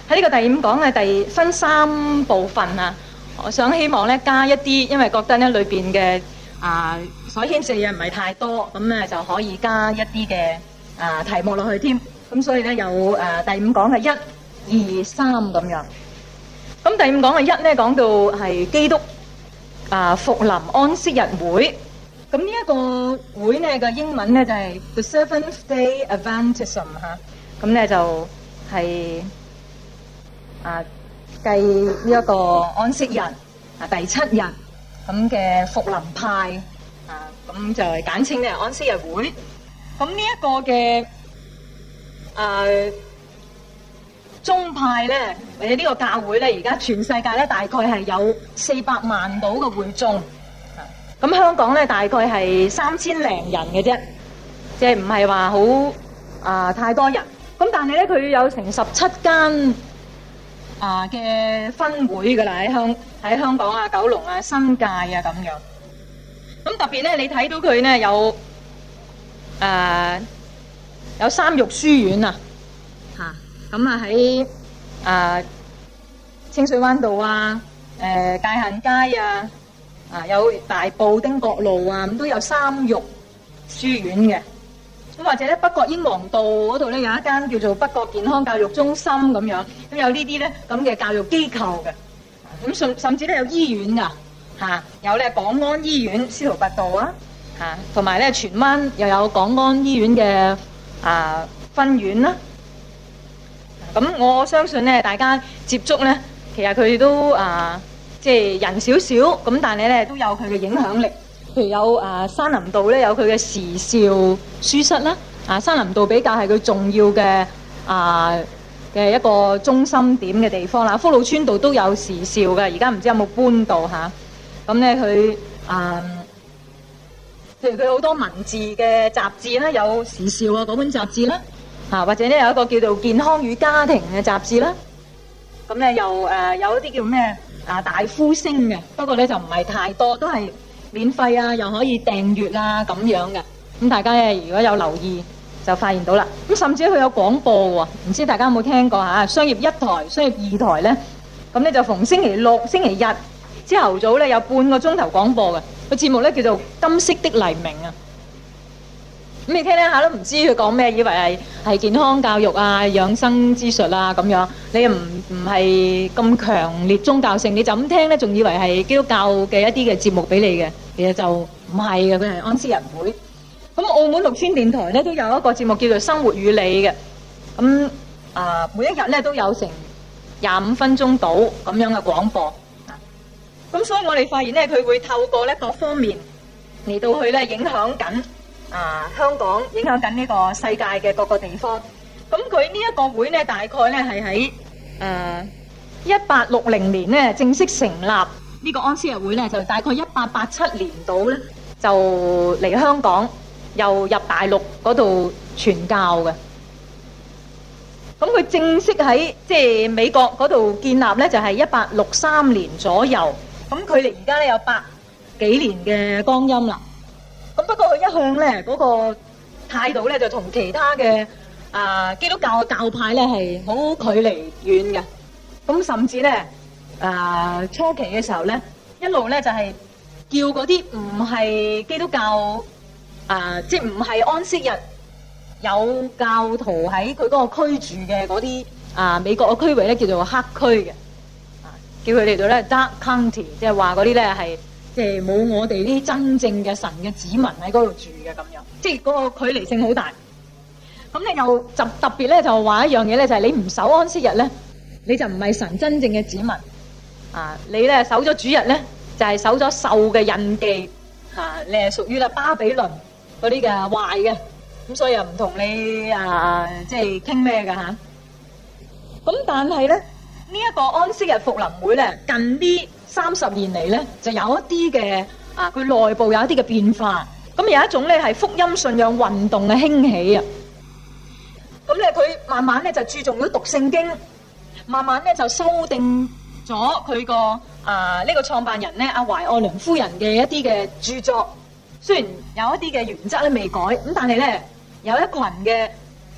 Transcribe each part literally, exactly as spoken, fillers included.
喺呢個第五講嘅第分三部分啊，我想希望咧加一啲，因為覺得咧裏邊嘅啊所牽涉嘅嘢唔係太多，咁咧就可以加一啲嘅啊題目落去添。咁所以咧有誒、啊、第五講嘅一、二、三咁樣。咁第五講嘅一咧講到係基督啊復臨安息日會。咁呢一個會咧嘅英文咧就係 The Seventh Day Adventism 嚇。咁咧就係、是、啊計呢一個安息日啊第七日咁嘅復臨派啊，咁就係簡稱咧安息日會。咁呢一個嘅誒宗派咧，或者呢個教會咧，而家全世界咧大概係有四百萬到嘅會眾。咁香港咧大概係三千零人嘅啫，即係唔係話好啊太多人。咁但係咧佢有成十七間啊嘅分會噶啦，喺香喺香港啊、九龍啊、新界啊咁樣。咁特別咧，你睇到佢咧有誒有三育書院啊，嚇咁啊喺誒清水灣道啊、誒界限街啊。啊，有大埔丁角路啊，咁都有三育書院嘅。咁或者咧，北角英皇道嗰度咧有一間叫做北角健康教育中心咁樣，咁有呢啲咧咁嘅教育機構嘅。咁甚甚至咧有醫院噶，嚇有咧港安醫院司徒拔道啊，嚇同埋咧荃灣又有港安醫院嘅啊分院啦。咁我相信咧，大家接觸咧，其實佢哋都啊〜即係人少少咁，但係咧都有佢嘅影響力。譬如有啊山林道咧有佢嘅時兆書室啦，啊山林道比較係佢重要嘅啊嘅一個中心點嘅地方啦。福佬村道都有時兆嘅，而家唔知有冇搬到嚇。咁咧佢啊，譬如佢好多文字嘅雜誌啦，有時兆啊嗰本雜誌啦，嚇或者咧有一個叫做健康與家庭嘅雜誌啦。咁咧又誒有一啲叫咩？啊大呼聲嘅，不過咧就唔係太多，都係免費啊，又可以訂閱啊咁樣嘅。咁大家咧如果有留意，就發現到啦。咁甚至佢有廣播喎，唔知大家有冇聽過嚇？商業一台、商業二台咧，咁咧就逢星期六、星期日朝頭早咧有半個鐘頭廣播嘅。個節目咧叫做《金色的黎明》啊。咁你聽聽下都唔知佢講咩，以為係係健康教育啊、養生之術啊咁樣，你又唔唔係咁強烈宗教性，你就咁聽咧，仲以為係基督教嘅一啲嘅節目俾你嘅，其實就唔係嘅，佢係安息日會。咁澳門綠村電台咧都有一個節目叫做《生活與你》嘅，咁啊每一日咧都有成廿五分鐘到咁樣嘅廣播。咁所以我哋發現咧，佢會透過咧各方面嚟到去咧影響緊。啊！香港影響緊呢個世界嘅各個地方，咁佢呢一個會咧，大概咧係喺誒一八六零年咧正式成立呢個安息日會咧，就大概一八八七年度咧就嚟香港，又入大陸嗰度傳教嘅。咁佢正式喺即係美國嗰度建立咧，就係一八六三年左右。咁距離而家咧有百幾年嘅光陰啦。咁不過佢一向咧嗰個態度咧就同其他嘅啊基督教嘅教派咧係好距離遠嘅。咁甚至咧啊初期嘅時候咧，一路咧就係叫嗰啲唔係基督教啊，即係唔係安息日有教徒喺佢嗰個區住嘅嗰啲啊美國嘅區域咧叫做黑區嘅，啊叫佢哋做咧 Dark County， 即係話嗰啲咧係。即係冇我哋啲真正嘅神嘅子民喺嗰度住嘅咁樣，即係嗰個距離性好大。咁你又就特別咧就話一樣嘢咧，就係你唔守安息日咧，你就唔係神真正嘅子民啊！你咧守咗主日咧，就係守咗獸嘅印記嚇，你係屬於啦巴比倫嗰啲嘅壞嘅，咁所以又唔同你啊即係傾咩嘅嚇。咁但係咧呢一個安息日復臨會咧，近啲。三十年嚟咧，就有一啲嘅啊，佢內部有一啲嘅變化。咁有一種咧係福音信仰運動嘅興起啊。咁咧佢慢慢咧就注重咗讀聖經，慢慢咧就修訂咗佢個啊呢個創辦人咧阿懷愛倫夫人嘅一啲嘅著作。雖然有一啲嘅原則咧未改，咁但係咧有一群嘅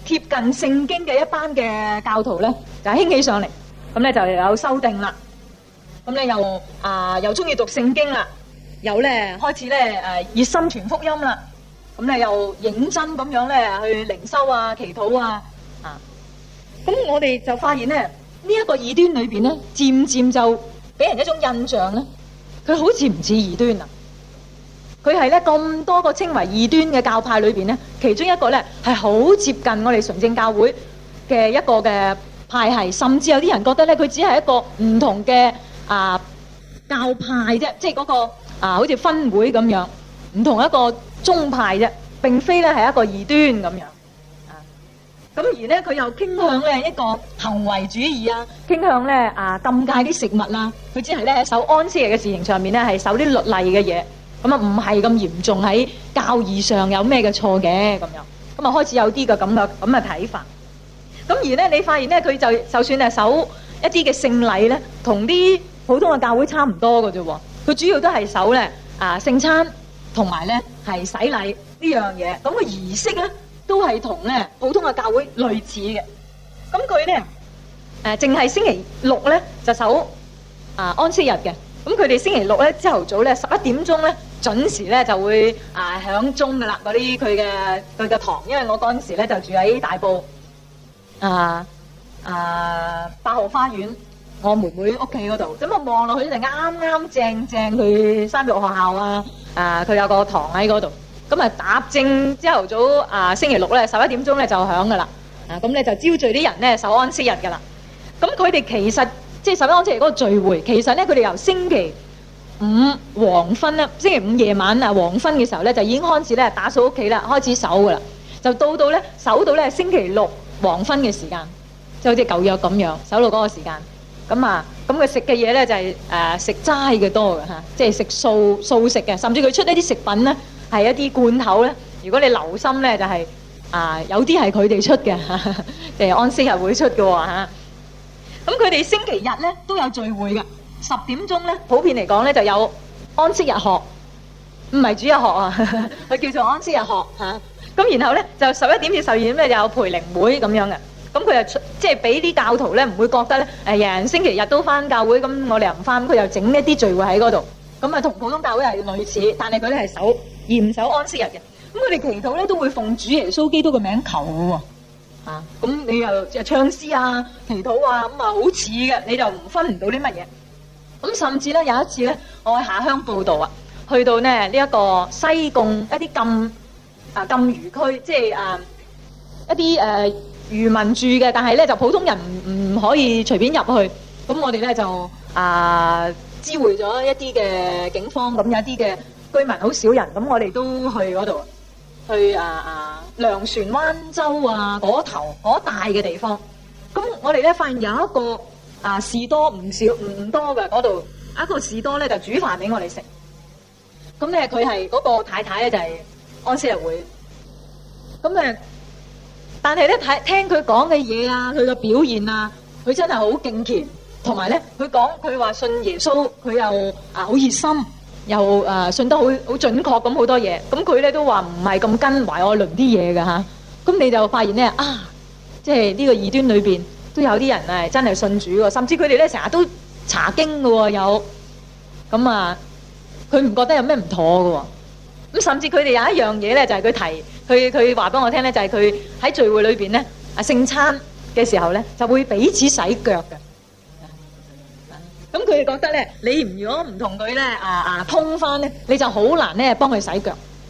貼近聖經嘅一班嘅教徒咧，就興起上嚟，咁咧就有修訂啦。咁咧又啊又中意讀聖經啦，又咧開始咧誒熱心傳福音啦。咁咧又認真咁樣咧去靈修啊、祈禱啊啊。咁我哋就發現咧呢一個異端裏邊咧，漸漸就俾人一種印象咧，佢好似唔似異端啊。佢係咧咁多個稱為異端嘅教派裏邊咧，其中一個咧係好接近我哋純正教會嘅一個嘅派系，甚至有啲人覺得咧佢只係一個唔同嘅啊教派啫，即係嗰個啊好似分會咁樣，唔同一個宗派啫，並非咧係一個異端咁樣啊。咁而咧佢又傾向咧一個行為主義啊，傾向咧啊禁戒啲食物啦，佢只係咧守安息日嘅事情上面咧係守啲律例嘅嘢。咁啊，唔係咁嚴重喺教義上有咩嘅錯嘅咁樣，咁啊開始有啲嘅咁嘅咁嘅睇法。咁而咧，你發現咧，佢就就算係守一啲嘅聖禮咧，同啲普通嘅教會差唔多嘅啫喎。佢主要都係守咧啊聖餐，同埋咧係洗禮呢樣嘢。咁個儀式咧都係同咧普通嘅教會類似嘅。咁佢咧誒淨係星期六咧就守啊安息日嘅。咁佢哋星期六咧朝頭早咧十一點鐘咧準時咧就會啊響鐘噶啦，嗰啲佢嘅佢嘅堂，因為我嗰陣時咧就住喺大埔啊啊八號花園我妹妹屋企嗰度，咁我望落去就啱啱正正佢三育學校啊，啊佢有個堂喺嗰度，咁啊打正朝頭早啊星期六咧十一點鐘咧就響噶啦，啊咁咧就招聚啲人咧守安息日噶啦，咁佢哋其實。即係十一安息日嗰個聚會，其實咧佢哋由星期五黃昏咧，星期五夜晚啊黃昏嘅時候咧，就已經開始咧打掃屋企啦，開始守噶啦，就到到咧守到咧星期六黃昏嘅時間，即係好似舊約咁樣守到嗰個時間。咁啊，咁佢食嘅嘢咧就係誒食齋嘅多嘅嚇，即係食素素食嘅，甚至佢出一啲食品咧係一啲罐頭咧。如果你留心咧，就係啊有啲係佢哋出嘅，即係安息日會出嘅喎嚇。咁佢哋星期日咧都有聚會嘅，十點鐘咧普遍嚟講咧就有安息日學，唔係主日學啊，佢叫做安息日學嚇。咁然後咧就十一點至十二點咧就有培靈會咁樣嘅。咁佢又即係俾啲教徒咧唔會覺得咧誒人人星期日都翻教會，咁我哋又唔翻，佢又整一啲聚會喺嗰度。咁啊同普通教會係類似，但係佢咧係守嚴守安息日嘅。咁佢哋祈禱咧都會奉主耶穌基督嘅名求嘅喎。啊，咁你又就唱詩啊、祈禱啊，咁啊好似嘅，你就唔分唔到啲乜嘢。咁甚至咧有一次咧，我喺下鄉報道啊，去到咧呢一個西貢一啲禁啊禁漁區，即係啊一啲誒漁民住嘅，但係咧就普通人唔唔可以隨便入去。咁我哋咧就啊知會咗一啲嘅警方，咁有啲嘅居民好少人，咁我哋都去嗰度。去啊啊糧船灣州啊嗰頭嗰帶嘅地方，咁我哋咧發現有一個啊士多唔少唔多嘅嗰度，一個士多咧就煮飯俾我哋食。咁咧佢係嗰個太太咧就係安息日會，咁誒，但係咧睇聽佢講嘅嘢啊，佢嘅表現啊，佢真係好敬虔，同埋咧佢講佢話信耶穌，佢又啊好熱心。又誒、呃、信得好好準確咁好多嘢，咁佢咧都話唔係咁跟懷愛倫啲嘢嘅嚇，咁你就發現咧啊，即係呢個異端裏邊都有啲人係真係信主喎，甚至佢哋咧成日都查經嘅喎，有咁啊，佢唔覺得有咩唔妥嘅喎，咁甚至佢哋有一樣嘢咧就係、是、佢提，佢佢話俾我聽咧就係佢喺聚會裏邊咧啊聖餐嘅時候咧就會彼此洗腳嘅。咁佢哋覺得咧，你如果唔同佢咧啊啊通翻咧，你就好難咧幫佢洗腳。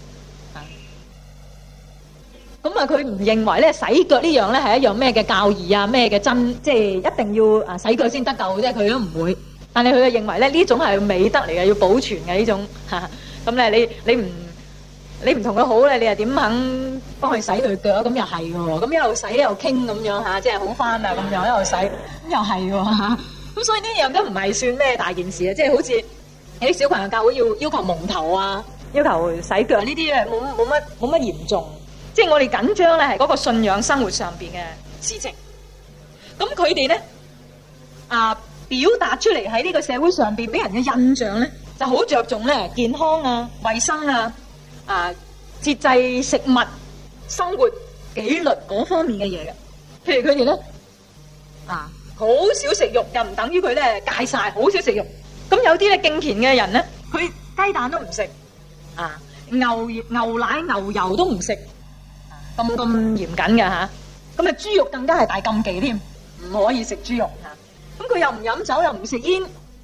咁啊，佢唔認為咧洗腳呢樣咧係一樣咩嘅教義啊，咩嘅真，即係一定要啊洗腳先得救嘅啫。佢都唔會，但係佢就認為咧呢種係美德嚟嘅，要保存嘅呢種嚇。咁咧你你唔你唔同佢好咧，你又點肯幫佢洗佢腳？咁又係嘅喎。咁一路洗一路傾咁樣嚇，即係好翻啊咁樣一路洗，咁又係嘅喎嚇。咁所以呢樣都唔係算咩大件事啊！即係好似有啲小朋友教會要要求蒙頭啊，要求洗腳呢啲咧，冇冇乜冇乜嚴重。即係我哋緊張咧係嗰個信仰生活上邊嘅事情。咁佢哋咧啊表達出嚟喺呢個社會上邊俾人嘅印象咧，就好着重咧健康啊、衞生啊、啊節制食物、生活紀律嗰方面嘅嘢嘅。譬如佢哋咧啊，好少食肉，又唔等於佢咧戒晒，好少食肉。咁有啲咧敬虔嘅人咧，佢雞蛋都唔食，啊牛牛奶牛油都唔食，咁咁嚴謹嘅吓。咁啊豬肉更加係大禁忌添，唔可以食豬肉吓。咁佢又唔飲酒，又唔食煙，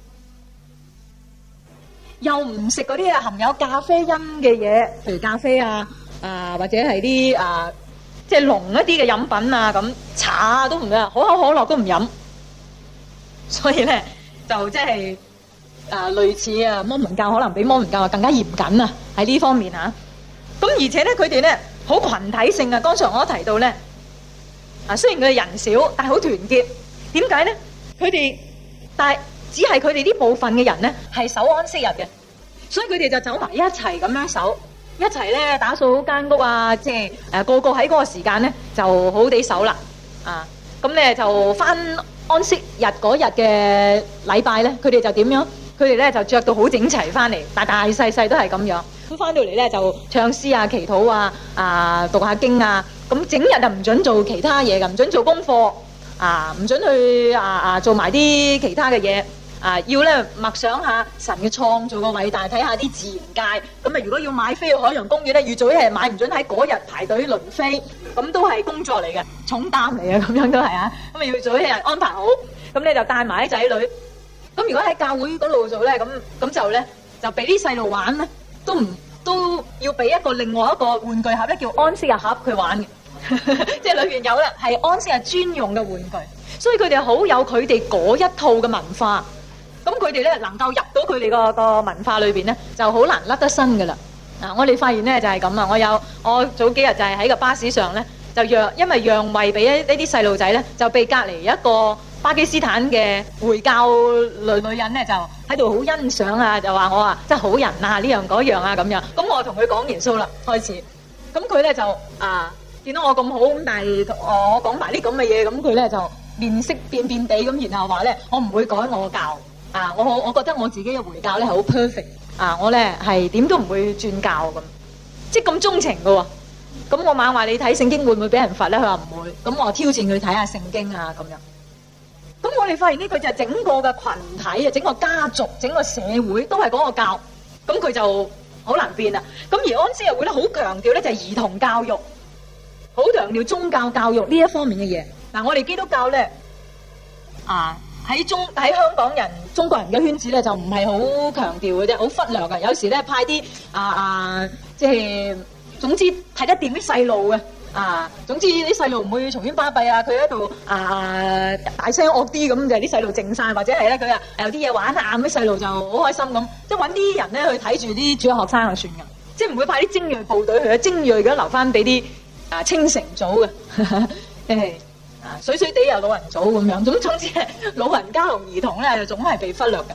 又唔食嗰啲啊含有咖啡因嘅嘢，譬如咖啡啊，啊或者係啲啊即係濃一啲嘅飲品啊，咁茶啊都唔得，可口可樂都唔飲。所以咧就即係啊類似啊摩門教可能比摩門教更加嚴謹啊喺呢方面吓。咁而且咧佢哋咧好群體性啊，剛才我都提到咧啊，雖然佢哋人少，但係好團結。點解咧？佢哋但係只係佢哋呢部分嘅人咧係守安息日嘅，所以佢哋就走埋一齊咁樣守，一齊咧打掃間屋啊，即係誒個個喺嗰個時間咧就好地守啦啊！咁咧就翻安息日嗰日嘅禮拜咧，佢哋就點樣？佢哋咧就着到好整齊翻嚟，大大細細都係咁樣。咁翻到嚟咧就唱詩啊、祈禱啊、啊讀下經啊，咁整日就唔準做其他嘢㗎，唔準做功課。啊，唔准去啊啊做埋啲其他嘅嘢啊！要咧默想下神嘅創造個偉大，睇下啲自然界。咁啊，如果要買飛去海洋公園咧，預早一日買，唔准喺嗰日排隊輪飛，咁都係工作嚟嘅，重擔嚟嘅，咁樣都係啊！咁啊，要早一日安排好，咁你就帶埋啲仔女。咁如果喺教會嗰度做咧，咁咁就咧就俾啲細路玩咧，都唔都要俾一個另外一個玩具盒咧，叫安息日盒佢玩嘅。即係裏邊有啦，係安息日專用嘅玩具，所以佢哋好有佢哋嗰一套嘅文化。咁佢哋咧能夠入到佢哋個個文化裏邊咧，就好難甩得身噶啦。啊，我哋發現咧就係咁啊！我有我早幾日就係喺個巴士上咧，就讓因為讓位俾一呢啲細路仔咧，就被隔離一個巴基斯坦嘅回教女女人咧，就喺度好欣賞啊，就話我啊真係好人啊，呢樣嗰樣啊咁樣。咁我同佢講耶穌啦，開始。咁佢咧就啊。見到我咁好，咁但係我講埋啲咁嘅嘢，咁佢咧就面色變變地咁，然後話咧我唔會改我教啊！我我覺得我自己嘅回教咧係好 perfect 啊！我咧係點都唔會轉教咁，即係咁鍾情嘅喎。咁我猛話你睇聖經會唔會俾人罰咧？佢話唔會。咁我挑戰佢睇下聖經啊咁樣。咁我哋發現呢，佢就係整個嘅群體啊，整個家族、整個社會都係嗰個教，咁佢就好難變啦。咁而安息日會咧好強調咧就係兒童教育。好強調宗教教育呢一方面嘅嘢。嗱，我哋基督教咧啊喺中喺香港人中國人嘅圈子咧就唔係好強調嘅啫，好忽略嘅。有時咧派啲啊啊，即係總之睇得掂啲細路嘅啊，總之啲細路唔會嘈喧巴閉啊，佢喺度啊大聲惡啲咁，就係啲細路靜晒，或者係咧佢啊有啲嘢玩下，啲細路就好開心咁，即係揾啲人咧去睇住啲主學生就算㗎，即係唔會派啲精鋭部隊去啊，精鋭嘅留翻俾啲。啊，清城組嘅，誒啊，水水地又老人組咁樣，總總之係老人家同兒童咧，總係被忽略嘅。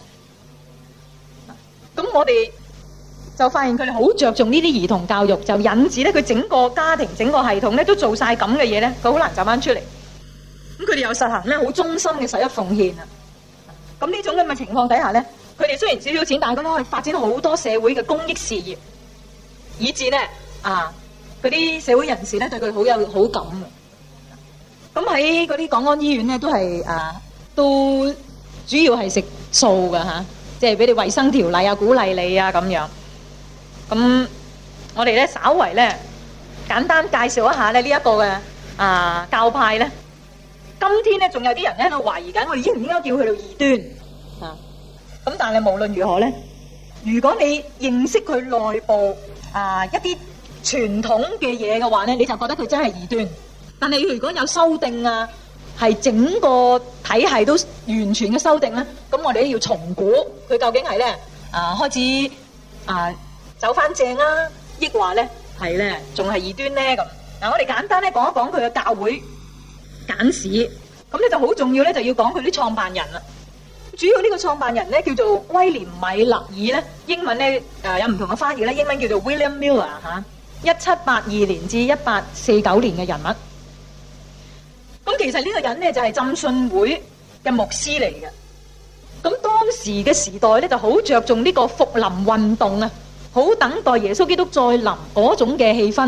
咁我哋就發現佢哋好着重呢啲兒童教育，就引致咧佢整個家庭、整個系統咧都做晒咁嘅嘢咧，佢好難走翻出嚟。咁佢哋又實行咧好忠心嘅十一奉獻啊。咁呢種咁嘅情況底下咧，佢哋雖然少少錢，但係佢都可以發展好多社會嘅公益事業，以至咧啊。嗰啲社會人士咧對佢好有好感嘅，咁喺嗰啲港安醫院咧都係啊，都主要係食素嘅嚇，即係俾你衞生條例啊，鼓勵你啊咁樣。咁我哋咧稍為咧簡單介紹一下咧呢一個嘅啊教派咧，今天咧仲有啲人咧喺度懷疑緊，我哋應唔應該叫佢做異端啊？咁但係無論如何咧，如果你認識佢內部啊一啲傳統嘅嘢嘅話咧，你就覺得佢真係異端。但係如果有修訂啊，係整個體系都完全嘅修訂咧，咁我哋都要重估佢究竟係咧啊開始啊走翻正啊，抑或咧係咧仲係異端咧咁。嗱，我哋簡單咧講一講佢嘅教會簡史，咁咧就好重要咧，就要講佢啲創辦人啦。主要呢個創辦人咧叫做威廉米勒爾咧，英文咧誒有唔同嘅翻譯咧，英文叫做 William Miller 嚇。一七八二年至一八四九年嘅人物，咁其實呢個人咧就係浸信會嘅牧師嚟嘅。咁當時嘅時代咧就好着重呢個復臨運動啊，好等待耶穌基督再臨嗰種嘅氣氛，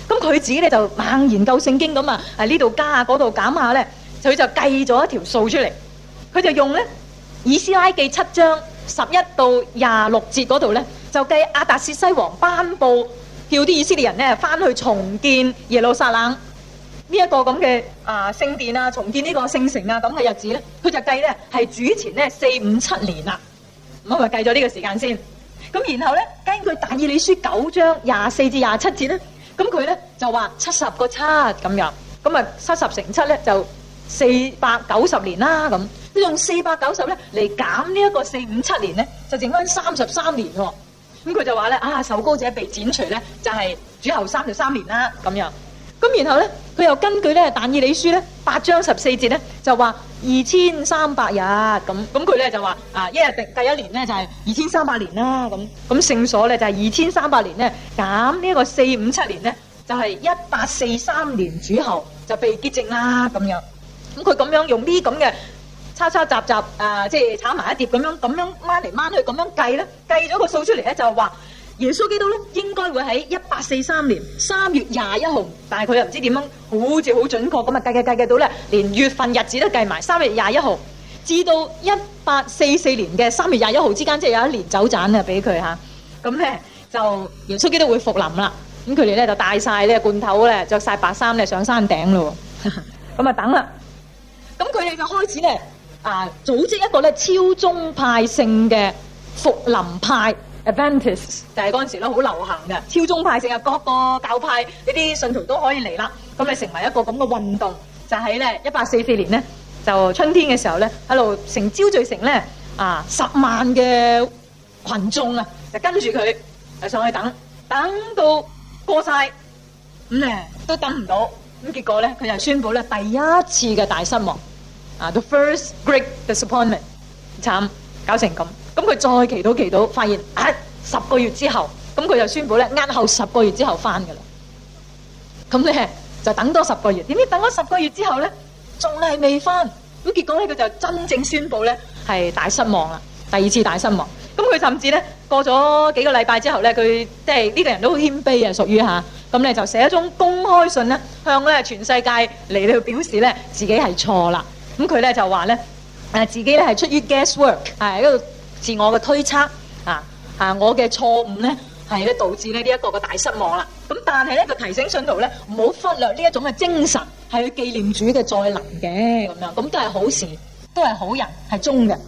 咁佢自己咧就猛研究聖經咁啊，喺呢度加下嗰度減下咧，佢就計咗一條數出嚟。佢就用咧以斯拉記七章十一到廿六節嗰度咧，就計亞達薛西王頒布叫啲以色列人咧翻去重建耶路撒冷呢一個咁嘅啊聖殿啊，重建呢個聖城啊咁嘅日子咧，佢就計咧係主前咧四五七年啦。咁我咪計咗呢個時間先。咁然後咧，根據但以理書九章廿四至廿七節咧，咁佢咧就話七十個七咁樣，咁啊七十乘七咧就四百九十年啦咁。佢用四百九十咧嚟減呢一個四五七年咧，就剩翻三十三年喎。咁佢就話咧啊，受膏者被剪除咧就係主後三十三年啦咁樣。咁然後咧，佢又根據咧但以理書咧八章十四節咧就話二千三百日咁，咁佢咧就話啊，一日計一年咧就係二千三百年啦咁，咁聖所咧就係二千三百年咧減呢一個四五七年咧就係一八四三年主後就被潔淨啦咁樣。咁佢咁樣用呢咁嘅叉叉雜雜啊，即係炒埋一碟咁樣咁樣掹嚟掹去咁樣計咧，計咗個數出嚟咧就話耶穌基督咧應該會喺一八四三年三月廿一號，但係佢又唔知點樣，好似好準確咁啊計計計計到咧，連月份日子都計埋三月廿一號，至到一八四四年嘅三月廿一號之間，即係有一年走盞啊俾佢嚇。咁咧就耶穌基督會復臨啦。咁佢哋咧就帶曬呢個罐頭咧，著曬白衫咧上山頂咯。咁啊等啦。咁佢哋就開始咧啊組織一個咧超宗派性嘅復臨派。Adventist 就係嗰陣時咧好流行嘅超宗派性嘅各個教派呢啲信徒都可以嚟啦，咁咪成為一個咁嘅運動，就喺咧一八四四年咧就春天嘅時候咧喺度成招聚成咧啊十萬嘅群眾啊，就跟住佢就上去等，等到過曬咁咧都等唔到，咁結果咧佢就宣佈咧第一次嘅大失望啊 ，the first great disappointment， 慘搞成咁。咁佢再祈禱祈禱，發現啊十個月之後，咁佢就宣布咧，押後十個月之後翻噶啦。咁咧就等多十個月，點知等咗十個月之後咧，仲係未翻。咁結果咧，佢就真正宣布咧係大失望啦，第二次大失望。咁佢甚至咧過咗幾個禮拜之後咧，佢即係呢個人都好謙卑啊，屬於嚇。咁咧就寫一宗公開信咧，向咧全世界嚟到表示咧自己係錯啦。咁佢咧就話咧誒自己咧係出於 guesswork， 係一個自我嘅推測啊啊！我嘅錯誤咧係咧導致咧呢一個嘅大失望啦。咁但係咧佢提醒信徒咧唔好忽略呢一種嘅精神，係去紀念主嘅再臨嘅咁樣，咁都係好事，都係好人，係忠嘅。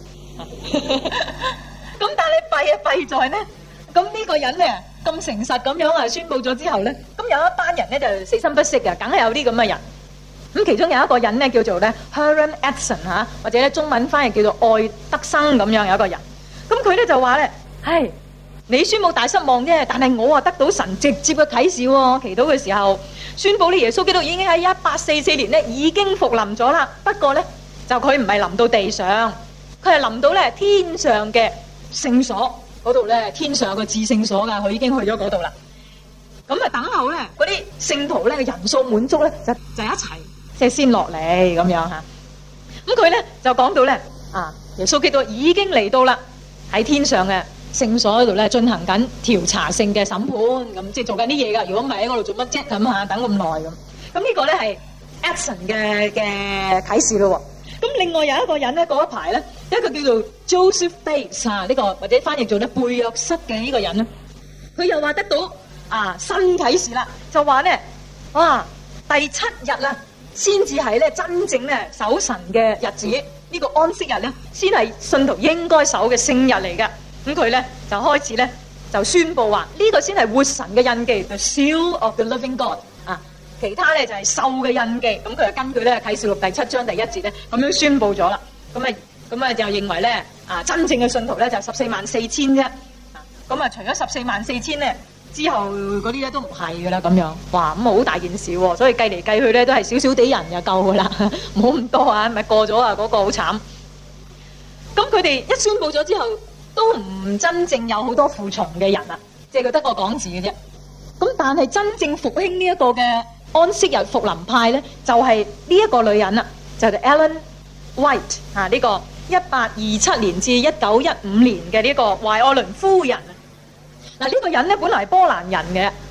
咁但係弊啊弊在咧，咁呢個人咧咁誠實咁樣啊宣佈咗之後咧，咁有一班人咧就死心不息嘅，梗係有啲咁嘅人。咁其中有一個人咧叫做咧 Heron Edson 嚇，或者咧中文翻譯叫做愛德生咁樣有一個人。咁佢咧就話咧，唉，你宣佈大失望啫，但係我啊得到神直接嘅啟示喎。祈禱嘅時候宣佈呢耶穌基督已經喺一八四四年咧已經復臨咗啦。不過咧就佢唔係臨到地上，佢係臨到咧天上嘅聖所嗰度咧，天上有個至聖所㗎，佢已經去咗嗰度啦。咁啊等候咧嗰啲聖徒咧嘅人數滿足咧，就就一齊即係先落嚟咁樣嚇。咁佢咧就講到咧啊，耶穌基督已經嚟到啦。喺天上嘅聖所嗰度咧進行緊調查性嘅審判，咁即係做緊啲嘢㗎。如果唔係喺嗰度做乜啫咁嚇，等咁耐咁。咁呢個咧係 Edson 嘅嘅啟示咯。咁另外有一個人咧嗰一排咧，一個叫做 Joseph Bates 啊，呢個或者翻譯做咧貝約瑟嘅呢個人咧，佢又話得到啊新啟示啦，就話咧哇第七日啦，先至係咧真正咧守神嘅日子。呢個安息日咧，先係信徒應該守嘅聖日嚟㗎。咁佢咧就開始咧就宣佈話：呢個先係活神嘅印記 ，the seal of the living God 啊。其他咧就係獸嘅印記。咁佢就根據咧啟示錄第七章第一節咧咁樣宣佈咗啦。咁啊咁啊就認為咧啊真正嘅信徒咧就十四萬四千啫。咁啊除咗十四萬四千咧之後嗰啲咧都唔係㗎啦。咁樣哇咁啊好大件事喎。所以計嚟計去咧都係少少地人就夠㗎啦，唔好咁多啊，咪過咗啊嗰個好慘。咁佢哋一宣佈咗之後，都唔真正有好多服從嘅人啊，即係佢得個講字嘅啫。咁但係真正復興呢一個嘅安息日復臨派咧，就係呢一個女人啦，就係 Ellen White 啊，呢個一八二七年至一九一五年嘅呢個懷愛倫夫人。嗱呢個人咧本來係波蘭人嘅，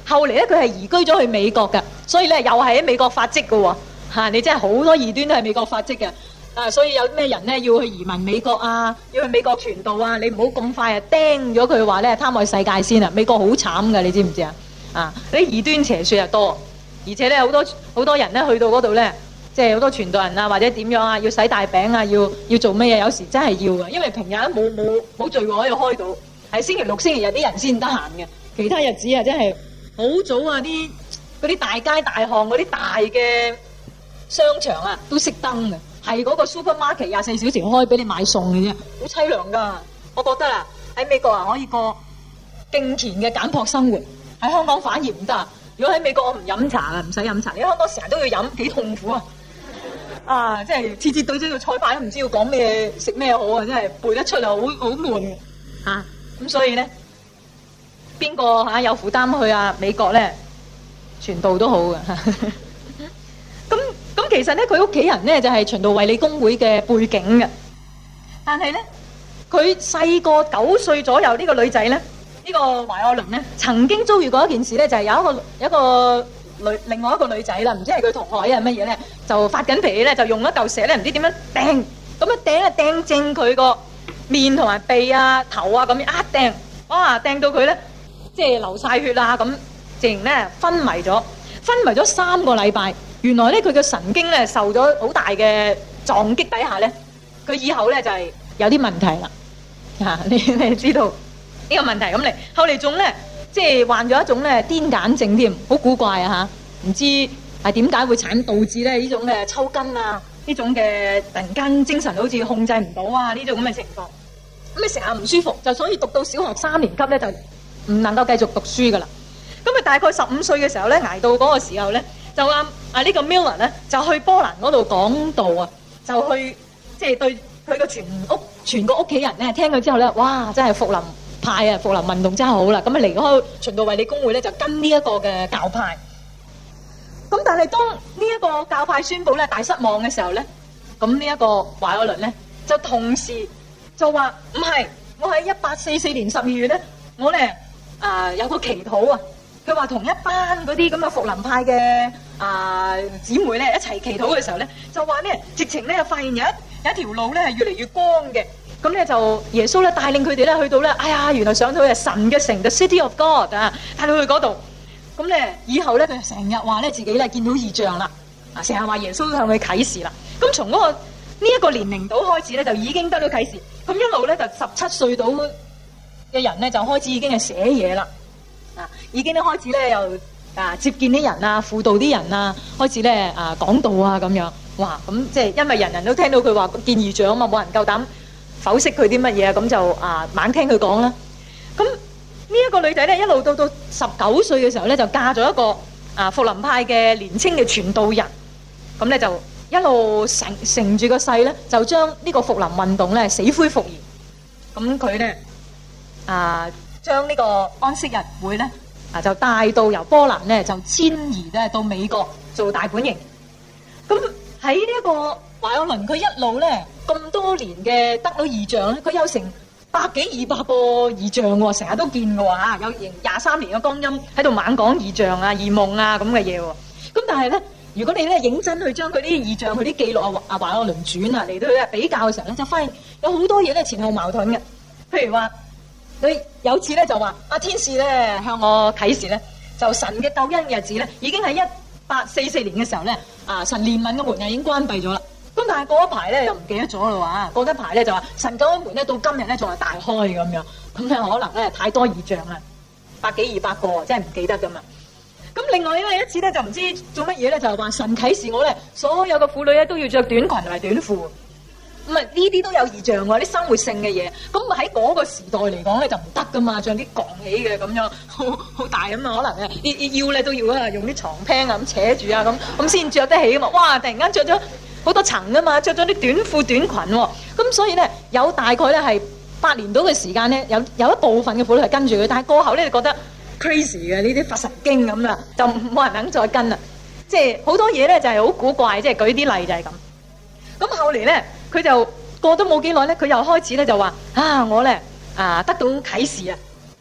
後嚟咧佢係移居咗去美國嘅，所以咧又係喺美國發跡嘅喎嚇。你真係好多異端都係美國發跡嘅啊！所以有咩人咧要去移民美國啊，要去美國傳道啊，你唔好咁快啊釘咗佢話咧貪愛世界先啊！美國好慘㗎，你知唔知啊？啊！啲異端邪説又多，而且咧好多好多人咧去到嗰度咧，即係好多傳道人啊，或者點樣啊，要洗大餅啊，要要做乜嘢？有時真係要嘅，因為平日都冇冇冇聚會可以開到，係星期六、星期日啲人先得閒嘅，其他日子啊真係好早啊！啲嗰啲大街大巷嗰啲大嘅商場啊都熄燈嘅，係嗰個 supermarket 廿四小時開俾你買餸嘅啫，好凄涼㗎！我覺得啊，喺美國啊可以過敬虔嘅簡樸生活，喺香港反而唔得。如果喺美國我唔飲茶啊，唔使飲茶，你喺香港成日都要飲，幾痛苦啊！啊，即係次次對住個菜牌都唔知要講咩食咩好啊，真係背得出嚟好好悶嘅嚇。咁所以咧，邊個嚇有負擔去啊美國咧傳道都好嘅嚇。咁咁其實咧，佢屋企人咧就係循道衛理公會嘅背景嘅，但係咧佢細個九歲左右呢個女仔咧。呢個懷愛倫咧曾經遭遇過一件事咧，就係、是、有一個有一個女另外一個女仔啦，唔知係佢同學啊乜嘢咧，就發緊脾氣咧，就用一嚿石咧，唔知點樣掟，咁樣掟啊掟正佢個面同埋鼻啊頭啊咁樣一掟，哇掟到佢咧即係流晒血啊咁，直情咧昏迷咗，昏迷咗三個禮拜。原來咧佢嘅神經咧受咗好大嘅撞擊底下咧，佢以後咧就係、是、有啲問題啦。嚇、啊、你你知道？呢個問題咁嚟，後嚟仲咧，即係患咗一種咧癲癇症添，好古怪啊嚇！唔知係點解會產導致咧呢種嘅抽筋啊，呢種嘅突然間精神好似控制唔到啊呢種咁嘅情況，咁你成日唔舒服，就所以讀到小學三年級咧就唔能夠繼續讀書噶啦。咁佢大概十五歲嘅時候咧，捱到嗰個時候咧，就啱啊呢個 Miller 咧就去波蘭嗰度講道啊，就去即係對佢個全屋全個屋企人咧聽佢之後咧，哇！真係復臨派啊，復臨運動真係好啦，咁啊離開循道衛理公會咧，就跟呢一個嘅教派。咁但係當呢一個教派宣布咧大失望嘅時候咧，咁呢一個懷愛倫咧就同時就話唔係，我喺一八四四年十二月咧，我咧啊、呃、有個祈禱啊，佢話同一班嗰啲咁嘅復臨派嘅啊姊妹咧一齊祈禱嘅時候咧，就話咧直情咧發現有一有一條路咧係越嚟越光嘅。咁咧就耶穌咧帶領佢哋咧去到咧，哎呀，原來上到去係神嘅城 ，the city of God 啊，帶到去嗰度。咁咧以後咧佢成日話咧自己咧見到異象啦，啊，成日話耶穌向佢啟示啦。咁從嗰個呢一個年齡度開始咧，就已經得到啟示。咁一路咧就十七歲到嘅人咧就開始已經係寫嘢啦，啊，已經咧開始咧又啊接見啲人啊，輔導啲人啊，開始咧啊講道啊咁樣。哇！咁即係因為人人都聽到佢話見異象啊嘛，冇人夠膽否識佢啲乜嘢啊，咁就啊猛聽佢講啦。咁呢一個女仔咧，一路到到十九歲嘅時候咧，就嫁咗一個啊復臨派嘅年青嘅傳道人。咁咧就一路乘乘住個勢咧，就將呢個復臨運動咧死灰復燃。咁佢咧啊將呢個安息日會咧啊就帶到由波蘭咧就遷移咧到美國做大本營。咁喺呢一個懷愛倫，佢一路咧咁多年嘅得到異象咧，佢有成百幾二百個異象喎，成日都見嘅喎嚇，有廿三年嘅光陰喺度猛講異象啊、異夢啊咁嘅嘢喎。咁但係咧，如果你咧認真去將佢啲異象、佢啲記錄啊、啊懷愛倫傳啊嚟到去比較嘅時候咧，就發現有好多嘢咧前後矛盾嘅。譬如話，佢有次咧就話啊天使咧向我啟示咧，就神嘅救恩日子咧已經喺一八四四年嘅時候咧，啊神憐憫嘅門啊已經關閉咗啦。咁但係過一排咧又唔記得咗啦喎，過一排咧就話神救恩門咧到今日咧仲係大開咁樣，咁咧可能咧太多異象啦，百幾二百個真係唔記得噶嘛。咁另外咧一次咧就唔知做乜嘢咧，就係話神啟示我咧，所有嘅婦女咧都要着短裙同埋短褲。咁啊呢啲都有異象喎，啲生活性嘅嘢。咁喺嗰個時代嚟講咧就唔得噶嘛，着啲槓起嘅咁樣，好好大咁啊，可能咧啲啲腰咧都要啊用啲床 pan 啊咁扯住啊咁，咁先着得起噶嘛。哇！突然間着咗好多層啊嘛，着咗啲短褲短裙喎。咁所以咧有大概咧係八年到嘅時間咧，有有一部分嘅婦女係跟住佢，但係過後咧就覺得 crazy 嘅呢啲發神經咁啦，就冇人肯再跟啦。即係好多嘢咧就係好古怪，即係舉啲例就係咁。咁後嚟咧。佢就過都冇幾耐咧，佢又開始咧就話啊，我咧啊得到啟示啊，得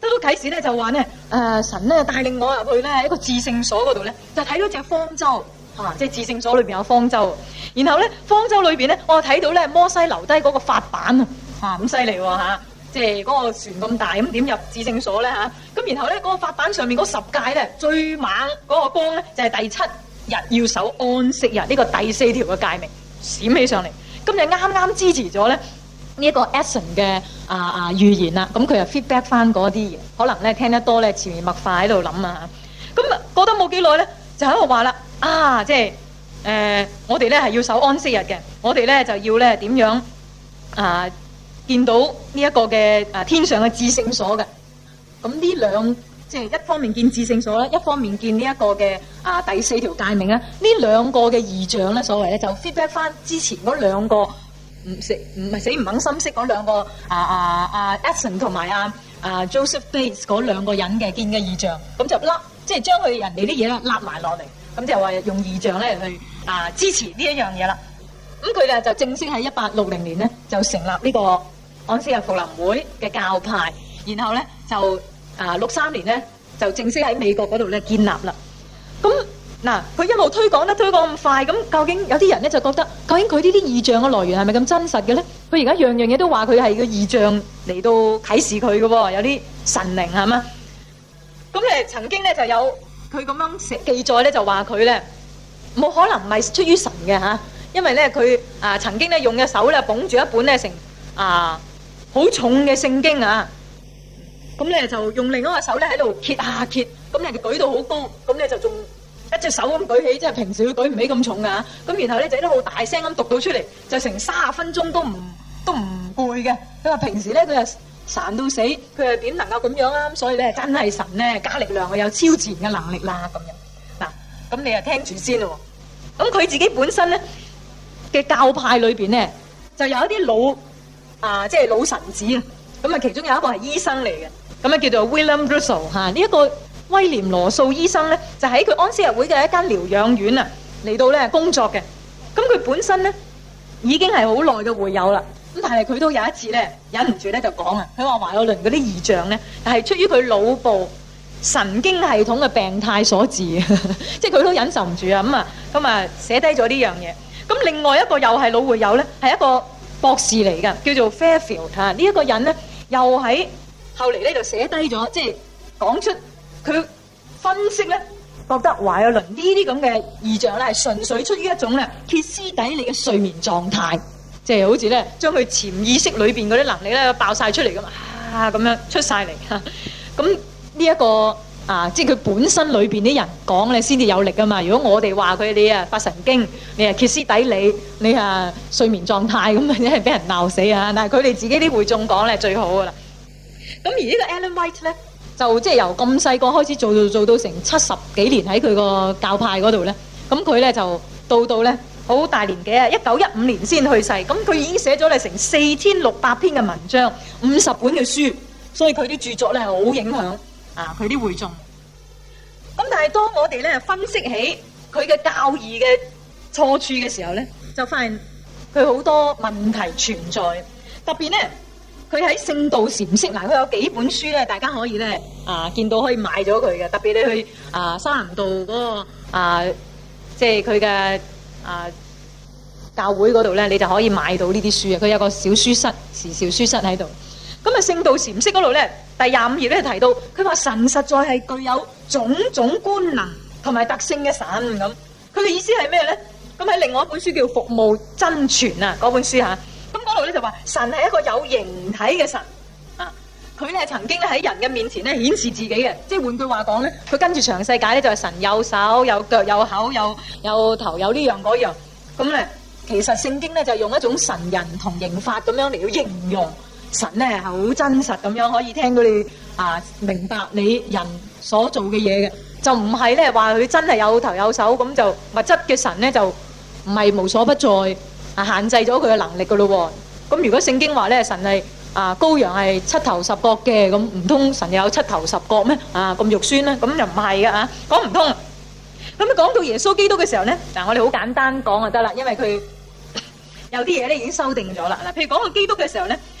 到啟示咧就話咧，誒、呃、神咧帶領我入去咧一個至聖所嗰度咧，就睇到隻方舟，啊，即係至聖所裏邊有方舟。然後咧方舟裏邊咧，我睇到咧摩西留低嗰個法版啊，啊咁犀利喎嚇！即係嗰個船咁大，咁點入至聖所咧嚇？咁然後咧嗰個法版上面嗰十誡咧最猛嗰個光咧就係第七日要守安息日呢個第四條嘅誡命閃起上嚟，咁就啱啱支持咗咧呢一個 Action 嘅啊啊預言啦。咁佢又 feedback 翻嗰啲嘢，可能咧聽得多咧潛移默化喺度諗啊嚇。咁啊過得冇幾耐咧，就喺度話啦啊，即係誒我哋咧係要守安息日嘅，我哋咧就要咧點樣啊？見到呢一個嘅啊天上嘅至聖所嘅，咁呢兩即係一方面見至聖所咧，一方面見呢一個嘅啊第四條誡命咧，呢兩個嘅異象咧，所謂咧就 feedback 翻之前嗰兩個唔死唔係死唔肯心息嗰兩個啊啊啊 Edson 同埋啊啊 Joseph Bates 嗰兩個人嘅見嘅異象，咁就笠即係將佢人哋啲嘢咧笠埋落嚟，咁就話用異象咧去啊支持呢一樣嘢啦。咁佢哋就正式喺一八六零年咧就成立呢個安息日復臨會嘅教派，然後咧就啊六三年咧就正式喺美國嗰度咧建立啦。咁嗱，佢一路推廣得推廣咁快，咁究竟有啲人咧就覺得，究竟佢呢啲異象嘅來源係咪咁真實嘅咧？佢而家樣樣嘢都話佢係個異象嚟到啟示佢嘅喎，有啲神靈係嘛？咁咧曾經咧就有佢咁樣寫記載咧，就話佢咧冇可能唔係出於神嘅嚇，因為咧佢啊曾經咧用嘅手咧捧住一本咧成啊好重嘅聖經啊，咁咧就用另一個手咧喺度揭下揭，咁咧就舉到好高，咁咧就仲一隻手咁舉起，即係平時佢舉唔起咁重噶，咁然後咧就喺度好大聲咁讀到出嚟，就成三十分鐘都唔都唔攰嘅。佢話平時咧佢又孱到死，佢又點能夠咁樣啊？所以咧真係神咧加力量，佢有超自然嘅能力啦咁樣。嗱，咁你又聽住先咯。咁佢自己本身咧嘅教派裏邊咧就有一啲老。啊，即係老臣子啊！咁啊，其中有一個係醫生嚟嘅，咁啊叫做 William Russell 嚇。呢一個威廉羅素醫生咧，就喺佢安息日會嘅一間療養院啊嚟到咧工作嘅。咁佢本身咧已經係好耐嘅會友啦。咁但係佢都有一次咧忍唔住咧就講啊，佢話華倫嗰啲異象咧係出於佢腦部神經系統嘅病態所致，即係佢都忍受唔住啊！咁啊咁啊寫低咗呢樣嘢。咁另外一個又係老會友咧，係一個博士嚟㗎，叫做 Fairfield 嚇。呢一個人咧，又喺後嚟咧就寫低咗，即係講出佢分析咧，覺得華倫呢啲咁嘅異象咧係純粹出於一種咧歇斯底里嘅睡眠狀態，即係好似咧將佢潛意識裏邊嗰啲能力咧爆晒出嚟咁啊咁樣出晒嚟嚇。咁呢一個啊，即係佢本身裏邊啲人講咧先至有力噶嘛。如果我哋話佢你啊發神經，你啊歇斯底里，你啊睡眠狀態咁啊，真係俾人鬧死啊！但係佢哋自己啲會眾講咧最好噶啦。咁而呢個 Ellen White 咧，就即係由咁細個開始做到做到成七十幾年喺佢個教派嗰度咧。咁佢咧就到到咧好大年紀啊，一九一五年先去世。咁佢已經寫咗咧成四千六百篇嘅文章，五十本嘅書，所以佢啲著作咧係好影響啊佢啲會眾。咁但係當我哋咧分析起佢嘅教義嘅錯處嘅時候咧，就發現佢好多問題存在。特別咧，佢喺聖道闡釋嗱，佢有幾本書咧，大家可以咧啊見到可以買咗佢嘅。特別你去啊沙林道嗰個啊，即係佢嘅啊教會嗰度咧，你就可以買到呢啲書啊。佢有個小書室、時韶書室喺度。咁啊，聖道闡釋嗰度咧，第廿五頁咧提到，佢話神實在係具有種種官能同埋特性嘅神咁。佢嘅意思係咩咧？咁喺另外一本書叫《服務真傳》啊，嗰本書嚇。咁嗰度咧就話神係一個有形體嘅神啊。佢咧曾經咧喺人嘅面前咧顯示自己嘅，即係換句話講咧，佢跟住詳細解咧就係神有手有腳有口有有頭有呢樣嗰樣。咁咧其實聖經咧就用一種神人同形法咁樣嚟到形容。神咧係好真實咁樣，可以聽到你啊明白你人所做嘅嘢嘅，就唔係咧話佢真係有頭有手咁，就物質嘅神咧就唔係無所不在啊，限制咗佢嘅能力噶咯喎。咁如果聖經話咧神係啊羔羊係七頭十角嘅，咁唔通神有七頭十角咩？啊咁肉酸咧？咁就唔係嘅啊，講唔通。咁講到耶穌基督嘅時候咧，嗱我哋好簡單講就得啦，因為佢有啲嘢咧已經修訂咗啦。嗱，譬如講到基督嘅時候咧。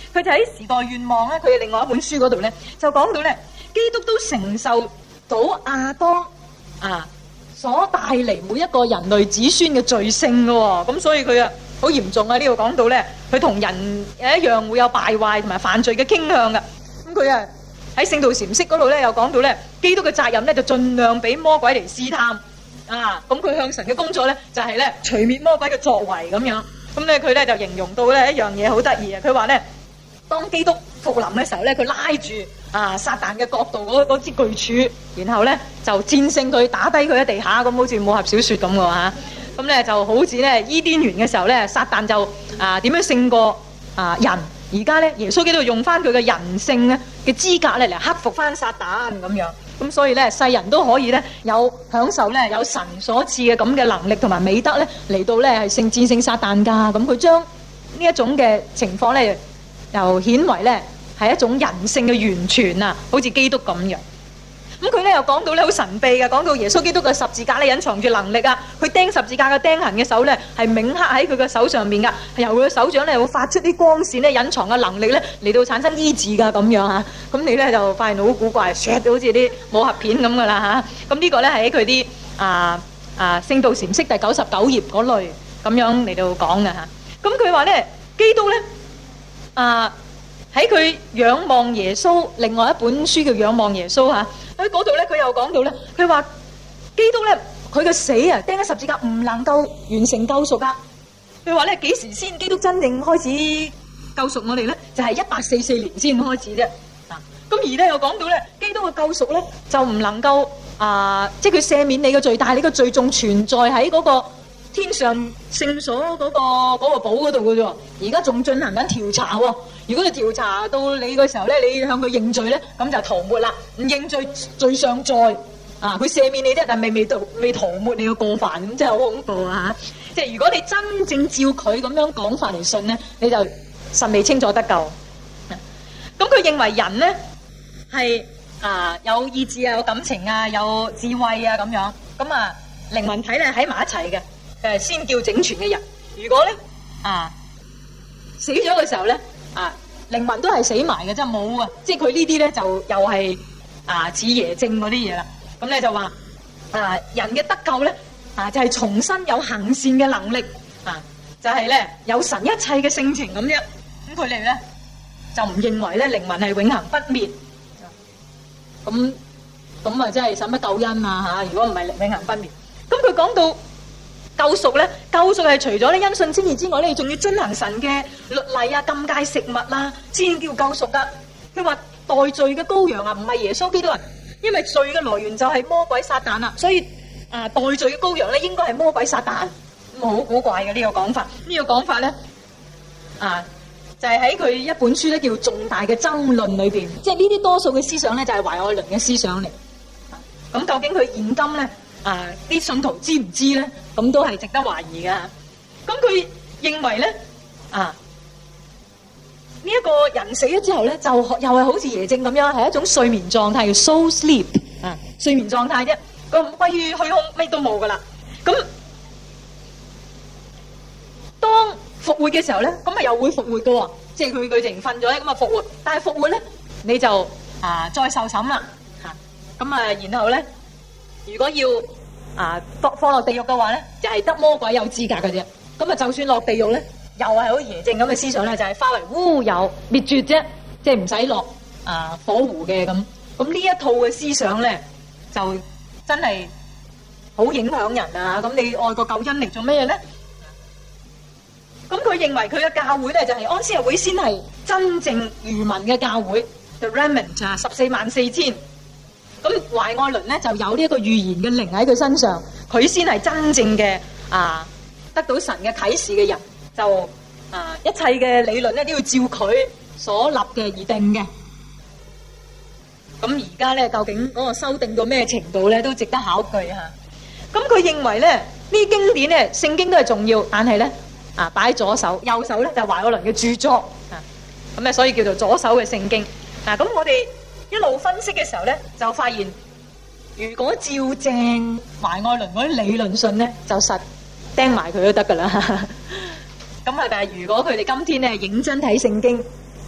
佢就喺時代願望咧，佢嘅另外一本書嗰度咧，就講到咧，基督都承受到亞當啊所帶嚟每一個人類子孫嘅罪性嘅喎，咁所以佢啊好嚴重啊！呢度講到咧，佢同人一樣會有敗壞同埋犯罪嘅傾向嘅。咁佢啊喺聖道禪釋嗰度咧，又講到咧，基督嘅責任咧就盡量俾魔鬼嚟試探啊！咁佢向神嘅工作咧，就係咧除滅魔鬼嘅作為咁樣。咁咧佢咧就形容到咧一樣嘢好得意啊！佢話咧，當基督復臨嘅時候咧，佢拉住啊撒旦嘅角度嗰嗰支巨柱，然後咧就戰勝佢，打低佢喺地下，咁好似武俠小説咁嘅嚇。咁咧就好似咧伊甸園嘅時候咧，撒旦就啊點樣勝過啊人？而家咧耶穌基督用翻佢嘅人性咧嘅資格咧嚟克服翻撒旦咁樣。咁所以咧世人都可以咧有享受咧有神所賜嘅咁嘅能力同埋美德咧嚟到咧係勝戰勝撒旦㗎。咁佢將呢一種嘅情況咧又顯為咧係一種人性嘅完全啊，好似基督咁樣。咁佢咧又講到咧好神秘嘅，講到耶穌基督嘅十字架咧隱藏住能力啊！佢釘十字架嘅釘痕嘅手咧係銘刻喺佢嘅手上面噶，由佢嘅手掌咧會發出啲光線咧隱藏嘅能力咧嚟到產生醫治噶咁樣嚇。咁你咧就發現好古怪，唰到好似啲武俠片咁噶啦嚇。咁呢個咧係喺佢啲啊啊聖道禪釋第九十九頁嗰類咁樣嚟到講嘅嚇。咁佢話咧基督咧啊喺佢仰望耶穌，另外一本書叫仰望耶穌嚇。喺嗰度咧，佢又講到咧，佢話基督咧，佢嘅死啊，釘喺十字架唔能夠完成救贖噶。佢話咧，幾時先基督真正開始救贖我哋咧？就係一八四四年先開始啫。啊，咁而咧又講到咧，基督嘅救贖咧就唔能夠啊，即係佢赦免你嘅罪，但係你嘅罪仲存在喺嗰個天上聖所嗰個嗰個堡嗰度嘅啫。而家仲進行緊調查喎。如果你調查到你嘅時候咧，你向佢認罪咧，咁就塗抹啦。唔認罪，罪上在啊！佢赦免你啫，但係未未塗未塗抹你嘅過犯，咁真係好恐怖啊！即係如果你真正照佢咁樣講法嚟信咧，你就實未清楚得救。咁佢認為人咧係啊有意志啊、有感情啊、有智慧啊咁樣，咁啊靈魂體咧喺埋一齊嘅，誒先叫整全嘅人。如果咧啊死咗嘅時候咧，啊，靈魂都係死埋嘅，真係冇啊！即係佢呢啲咧就又係啊似邪正嗰啲嘢啦。咁咧就話啊，人嘅得救咧啊就係、是、重新有行善嘅能力啊，就係、是、咧有神一切嘅性情咁樣。咁佢哋咧就唔認為咧靈魂係永恆不滅。咁咁啊，真係使乜救恩啊嚇？如果唔係永恆不滅，咁佢講到救贖咧，救贖係除咗咧因信稱義之外咧，仲要遵行神嘅律例啊、禁戒食物啦，先叫救贖噶。佢話代罪嘅羔羊啊，唔係耶穌基督啊，因為罪嘅來源就係魔鬼撒旦啦，所以啊代罪嘅羔羊咧應該係魔鬼撒旦，咁好古怪嘅呢個講法。呢個講法咧啊，就係喺佢一本書咧叫《重大嘅爭論》裏邊，即係呢啲多數嘅思想咧就係懷愛倫嘅思想嚟。咁究竟佢現今咧？啊！啲信徒知唔知咧？咁都係值得懷疑噶。咁佢認為咧，啊呢一個人死咗之後咧，就又係好似邪正咁樣，係一種睡眠狀態，叫 soul sleep 啊，睡眠狀態啫。咁歸於虛空，咩都冇噶啦。咁當復活嘅時候咧，咁啊又會復活噶喎，即係佢佢淨瞓咗咧，咁啊復活。但係復活咧，你就啊再受審啦。嚇咁啊，然後咧。如果要啊放放落地獄嘅話咧，就係、是、得魔鬼有資格嘅啫。咁啊，就算落地獄咧，又係好邪正咁嘅思想咧，就係、是、化為烏有滅絕啫，即係唔使落啊火湖嘅咁。咁呢一套嘅思想咧，就真係好影響人啊！咁你愛個救恩嚟做咩咧？咁佢認為佢嘅教會咧，就係、是、安息日會先係真正餘民嘅教會 ，the remnant 啊，十四萬四千。咁懷愛倫咧就有呢一個預言嘅靈喺佢身上，佢先係真正嘅啊得到神嘅啟示嘅人，就啊一切嘅理論咧都要照佢所立嘅而定嘅。咁而家咧究竟嗰個修訂到咩程度咧，都值得考據嚇。咁佢認為咧呢啲經典咧聖經都係重要，但係咧啊擺喺左手，右手咧就係懷愛倫嘅著作啊。咁咧所以叫做左手嘅聖經。嗱咁我哋一路分析嘅時候咧，就發現如果照正懷愛倫嗰啲理論信咧，就實釘埋佢都得噶啦。咁啊，但係如果佢哋今天咧認真睇聖經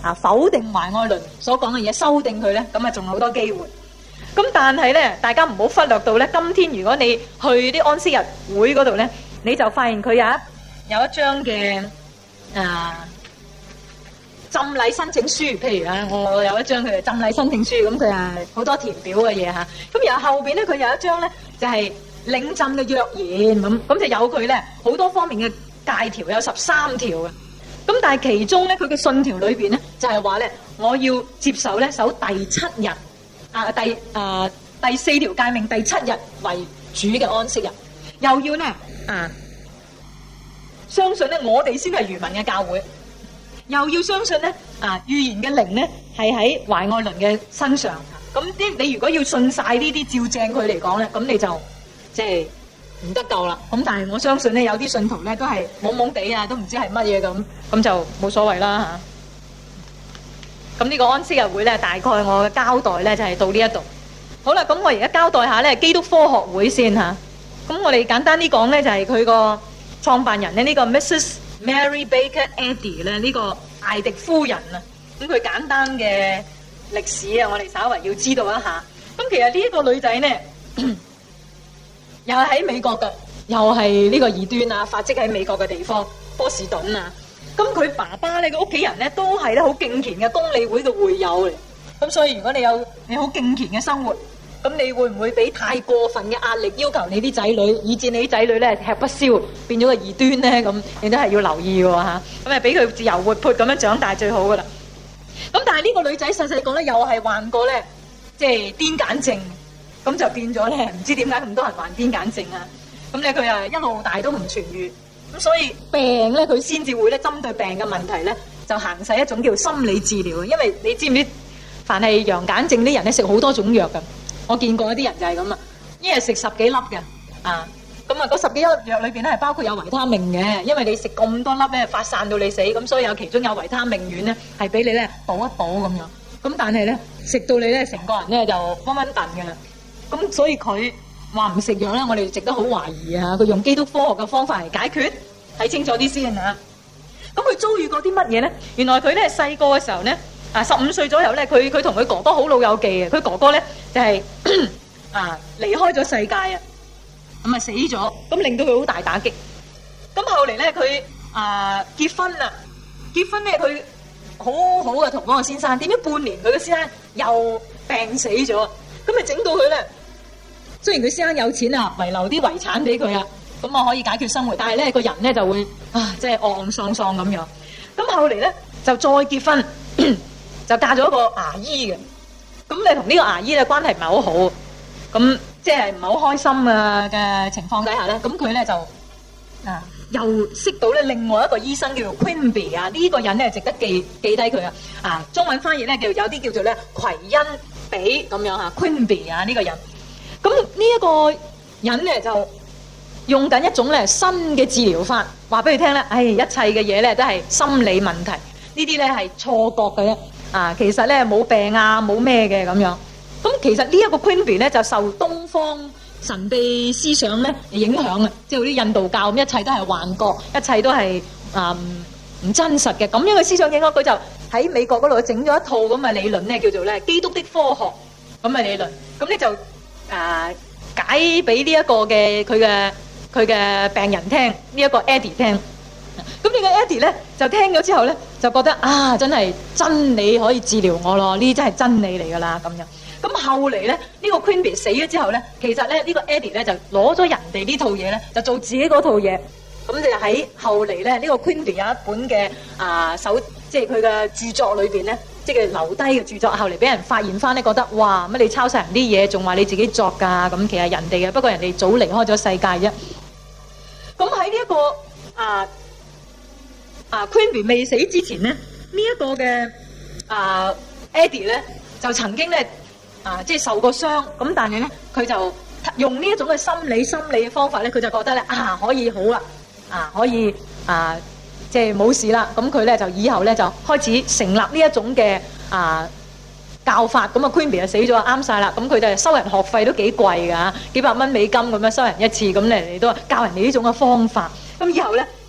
啊否定懷愛倫所講嘅嘢，修訂佢咧，咁啊仲有好多機會。咁但係咧，大家唔好忽略到咧，今天如果你去啲安息日會嗰度咧，你就發現佢有一有一張嘅啊浸禮申請書，譬如啊，我有一張佢嘅浸禮申請書，咁佢係好多填表嘅嘢嚇。咁然後後邊咧，佢有一張咧就係、是、領浸嘅約言，咁咁就有佢咧好多方面嘅誡條，有十三條嘅。咁但係其中咧，佢嘅信條裏邊咧就係話咧，我要接受咧守第七日啊第啊第四條誡命第七日為主嘅安息日，又要咧啊相信咧我哋先係餘民嘅教會。又要相信咧，啊預言嘅靈咧係喺懷愛倫嘅身上。咁啲你如果要信晒呢啲，照正佢嚟講咧，咁你就即係唔得救啦。咁但係我相信咧，有啲信徒咧都係懵懵地啊，都唔知係乜嘢咁，咁就冇所謂啦嚇。咁呢個安息日會咧，大概我嘅交代咧就係到呢一度。好啦，咁我而家交代下咧基督科學會先嚇。咁我哋簡單啲講咧，就係佢個創辦人咧，呢個 Missus Mary Baker Eddy 咧，呢個艾迪夫人啊，咁佢簡單嘅歷史啊，我哋稍為要知道一下。咁其實呢一個女仔咧，又係喺美國嘅，又係呢個異端啊，發跡喺美國嘅地方波士頓啊。咁佢爸爸咧，佢屋企人咧都係咧好敬虔嘅公理會嘅會友嚟。咁所以如果你有你好敬虔嘅生活，咁你會唔會俾太過分嘅壓力要求你啲仔女，以致你啲仔女咧吃不消，變咗個異端咧？咁你都係要留意嘅嚇。咁啊，俾佢自由活潑咁樣長大最好噶啦。咁但係呢個女仔細細個咧，又係患過咧，即係癲癇症，咁就變咗咧，唔知點解咁多人患癲癇症啊？咁咧佢啊一路大都唔痊愈，咁所以病咧佢先至會咧針對病嘅問題咧，就行使一種叫心理治療。因為你知唔知，凡係陽癇症啲人咧食好多種藥㗎。我見過一啲人就係咁啊，一日食十幾粒嘅啊，咁啊嗰十幾粒藥裏邊咧係包括有維他命嘅，因為你食咁多粒咧發散到你死，咁所以有其中有維他命丸咧係俾你咧補一補咁樣。咁但係咧食到你咧成個人咧就暈暈頓嘅啦。咁所以佢話唔食藥咧，我哋值得好懷疑啊！佢用基督科學嘅方法嚟解決，睇清楚啲先啊！咁佢遭遇過啲乜嘢咧？原來佢咧細個嘅時候咧。啊，十五歲左右咧，佢佢同佢哥哥好老友記嘅。佢哥哥咧就係、是、啊離開咗世界啊，咁啊死咗，咁令到佢好大打擊。咁後嚟咧，佢啊結婚啦，結婚咧佢好好嘅同嗰個先生，點知半年佢嘅先生又病死咗，咁咪整到佢咧。雖然佢先生有錢啊，遺留啲遺產俾佢啊，咁啊可以解決生活，但係咧個人咧就會啊即係戇戇喪喪咁樣。咁後嚟咧就再結婚。就嫁咗一個牙醫嘅，咁你同呢個牙醫嘅關係唔係好好，咁即係唔係好開心啊嘅情況底下咧，咁佢咧就啊又識到咧另外一個醫生叫做 Quimby 啊，呢個人咧值得記記低佢啊，啊中文翻譯咧叫有啲叫做咧奎恩比咁樣嚇 Quimby 啊呢個人，咁呢一個人咧就用緊一種咧新嘅治療法，話俾佢聽咧，唉一切嘅嘢咧都係心理問題，呢啲咧係錯覺嘅啫。啊，其實咧冇病啊，冇咩嘅咁樣。咁其實呢一個 Quimby 咧就受東方神秘思想咧影響啊，即係嗰啲印度教咁，一切都係幻覺，一切都係啊唔唔真實嘅。咁樣嘅思想影響，佢就喺美國嗰度整咗一套咁嘅理論咧，叫做咧基督的科學咁嘅理論。咁咧就啊解俾呢一個嘅佢嘅佢嘅病人聽，呢一個 Eddy 聽。咁呢個 Eddy 咧就聽咗之後咧，就覺得啊，真係真理可以治療我咯，呢啲真係真理嚟㗎啦咁樣。咁後嚟咧，呢個 Quimby 死咗之後咧，其實咧呢個 Eddy 咧就攞咗人哋呢套嘢咧，就做自己嗰套嘢。咁就喺後嚟咧，呢個 Quimby 有一本嘅啊手，即係佢嘅著作裏邊咧，即係留低嘅著作，後嚟俾人發現翻咧，覺得哇乜你抄曬人啲嘢，仲話你自己作㗎？咁其實人哋嘅，不過人哋早離開咗世界啫。咁喺呢一個啊。啊 Quimby 未死之前咧，呢、這、一個嘅啊 Eddy 咧就曾經咧啊即係受過傷，咁但係咧佢就用呢一種嘅心理心理嘅方法咧，佢就覺得咧啊可以好啦，啊可以啊即係冇事啦，咁佢咧就以後咧就開始成立呢一種嘅啊教法，咁啊 Quimby 就死咗啱晒啦，咁佢就收人學費都幾貴㗎，幾百蚊美金咁樣收人一次，咁嚟嚟都教人哋呢種嘅方法，咁以後咧。